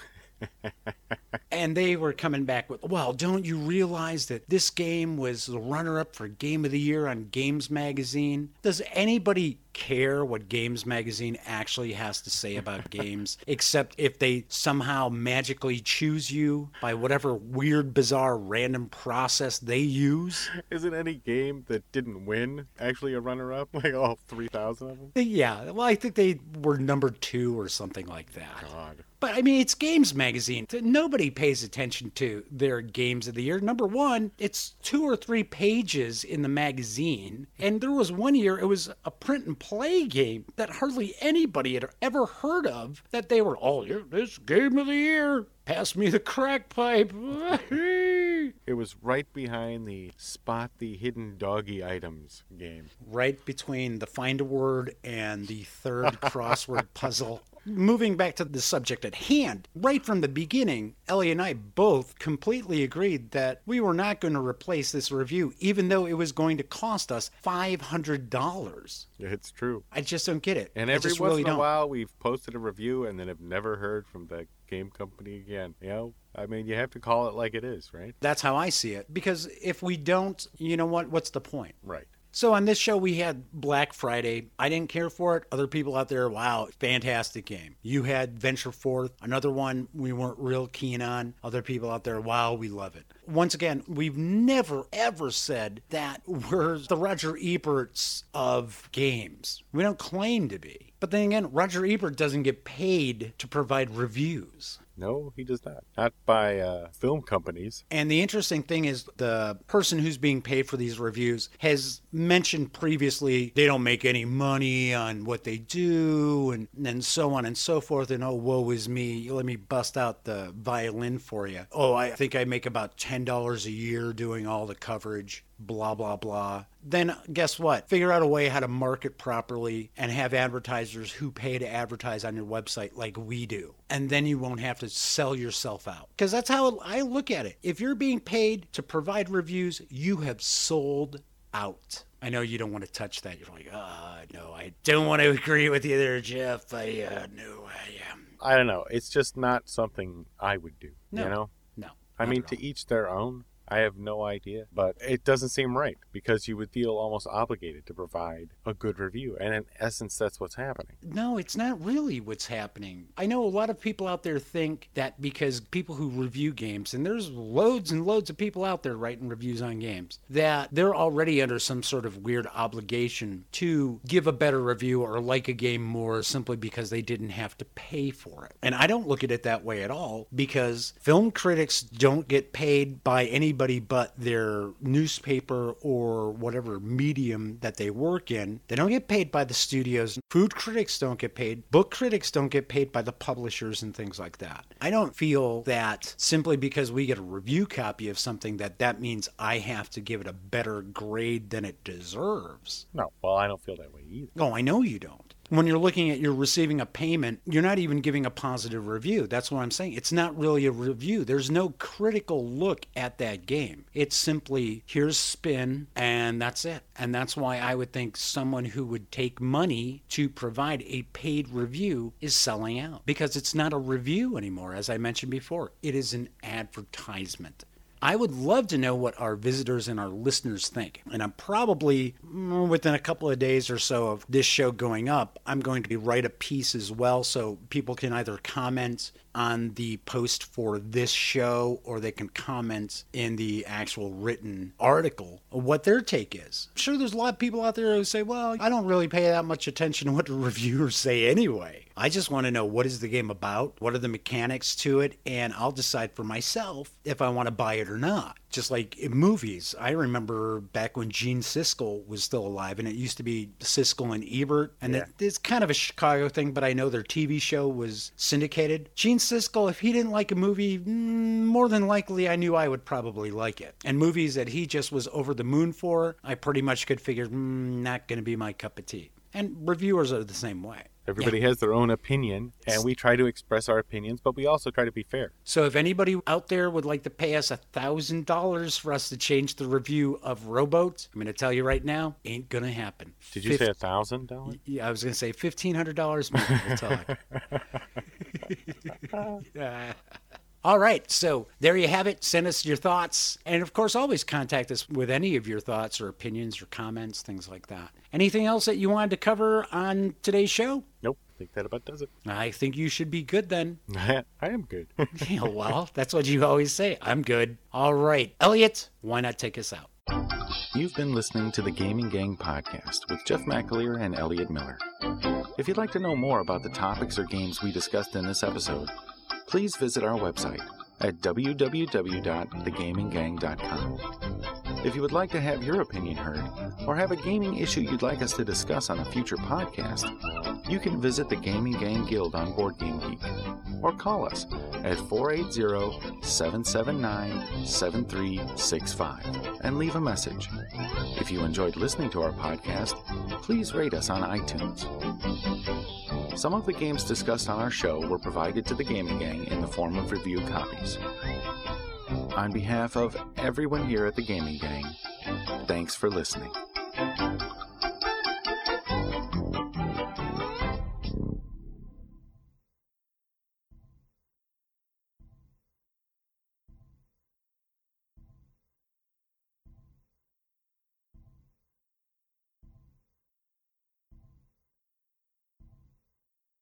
And they were coming back with, well, don't you realize that this game was the runner-up for Game of the Year on Games Magazine? Does anybody care what Games Magazine actually has to say about games, except if they somehow magically choose you by whatever weird, bizarre, random process they use? Isn't any game that didn't win actually a runner-up? Like all three thousand of them? Yeah, well, I think they were number two or something like that. God. But, I mean, it's Games Magazine. Nobody pays attention to their Games of the Year. Number one, it's two or three pages in the magazine. And there was one year, it was a print and play game that hardly anybody had ever heard of, that they were, oh, yeah, this Game of the Year. Pass me the crack pipe. It was right behind the Spot the Hidden Doggy Items game. Right between the Find a Word and the third crossword puzzle. Moving back to the subject at hand, right from the beginning, Ellie and I both completely agreed that we were not going to replace this review, even though it was going to cost us five hundred dollars. It's true. I just don't get it. And I every just once really in a don't. while, we've posted a review and then have never heard from the game company again. You know, I mean, you have to call it like it is, right? That's how I see it. Because if we don't, you know what? What's the point? Right. So on this show, we had Black Friday. I didn't care for it. Other people out there, wow, fantastic game. You had Venture Forth, another one we weren't real keen on. Other people out there, wow, we love it. Once again, we've never, ever said that we're the Roger Eberts of games. We don't claim to be. But then again, Roger Ebert doesn't get paid to provide reviews. No, he does not. Not by uh, film companies. And the interesting thing is the person who's being paid for these reviews has mentioned previously they don't make any money on what they do and, and so on and so forth. And oh, woe is me. Let me bust out the violin for you. Oh, I think I make about ten dollars a year doing all the coverage. Blah, blah, blah. Then guess what? Figure out a way how to market properly and have advertisers who pay to advertise on your website like we do. And then you won't have to sell yourself out. Because that's how I look at it. If you're being paid to provide reviews, you have sold out. I know you don't want to touch that. You're like, ah, oh, no, I don't want to agree with you there, Jeff. I, uh, no, I am. Um... I don't know. It's just not something I would do, no, you know? No. I mean, to each their own. I have no idea, but it doesn't seem right because you would feel almost obligated to provide a good review. And in essence, that's what's happening. No, it's not really what's happening. I know a lot of people out there think that because people who review games, and there's loads and loads of people out there writing reviews on games, that they're already under some sort of weird obligation to give a better review or like a game more simply because they didn't have to pay for it. And I don't look at it that way at all because film critics don't get paid by anybody but their newspaper or whatever medium that they work in. They don't get paid by the studios. Food critics don't get paid. Book critics don't get paid by the publishers and things like that. I don't feel that simply because we get a review copy of something that that means I have to give it a better grade than it deserves. No, well, I don't feel that way either. Oh, I know you don't. When you're looking at you're receiving a payment, you're not even giving a positive review. That's what I'm saying. It's not really a review. There's no critical look at that game. It's simply, here's spin, and that's it. And that's why I would think someone who would take money to provide a paid review is selling out. Because it's not a review anymore, as I mentioned before. It is an advertisement. I would love to know what our visitors and our listeners think. And I'm probably, within a couple of days or so of this show going up, I'm going to write a piece as well so people can either comment on the post for this show or they can comment in the actual written article what their take is. I'm sure there's a lot of people out there who say, well, I don't really pay that much attention to what the reviewers say anyway. I just want to know what is the game about, what are the mechanics to it, and I'll decide for myself if I want to buy it or not. Just like in movies, I remember back when Gene Siskel was still alive, and it used to be Siskel and Ebert, and yeah. it, it's kind of a Chicago thing, but I know their T V show was syndicated. Gene Siskel, if he didn't like a movie, mm, more than likely I knew I would probably like it. And movies that he just was over the moon for, I pretty much could figure, mm, not going to be my cup of tea. And reviewers are the same way. Everybody yeah. has their own opinion, and we try to express our opinions, but we also try to be fair. So if anybody out there would like to pay us one thousand dollars for us to change the review of Rowboat, I'm going to tell you right now, ain't going to happen. Did you Fif- say one thousand dollars? Yeah, I was going to say fifteen hundred dollars. Maybe we'll talk. uh, All right, so there you have it. Send us your thoughts. And, of course, always contact us with any of your thoughts or opinions or comments, things like that. Anything else that you wanted to cover on today's show? Nope. I think that about does it. I think you should be good then. I am good. Yeah, well, that's what you always say. I'm good. All right. Elliot, why not take us out? You've been listening to the Gaming Gang podcast with Jeff McAleer and Elliot Miller. If you'd like to know more about the topics or games we discussed in this episode, please visit our website at w w w dot the gaming gang dot com. If you would like to have your opinion heard or have a gaming issue you'd like us to discuss on a future podcast, you can visit the Gaming Gang Guild on Board Game Geek or call us at four eight zero, seven seven nine, seven three six five and leave a message. If you enjoyed listening to our podcast, please rate us on iTunes. Some of the games discussed on our show were provided to the Gaming Gang in the form of review copies. On behalf of everyone here at the Gaming Gang, thanks for listening.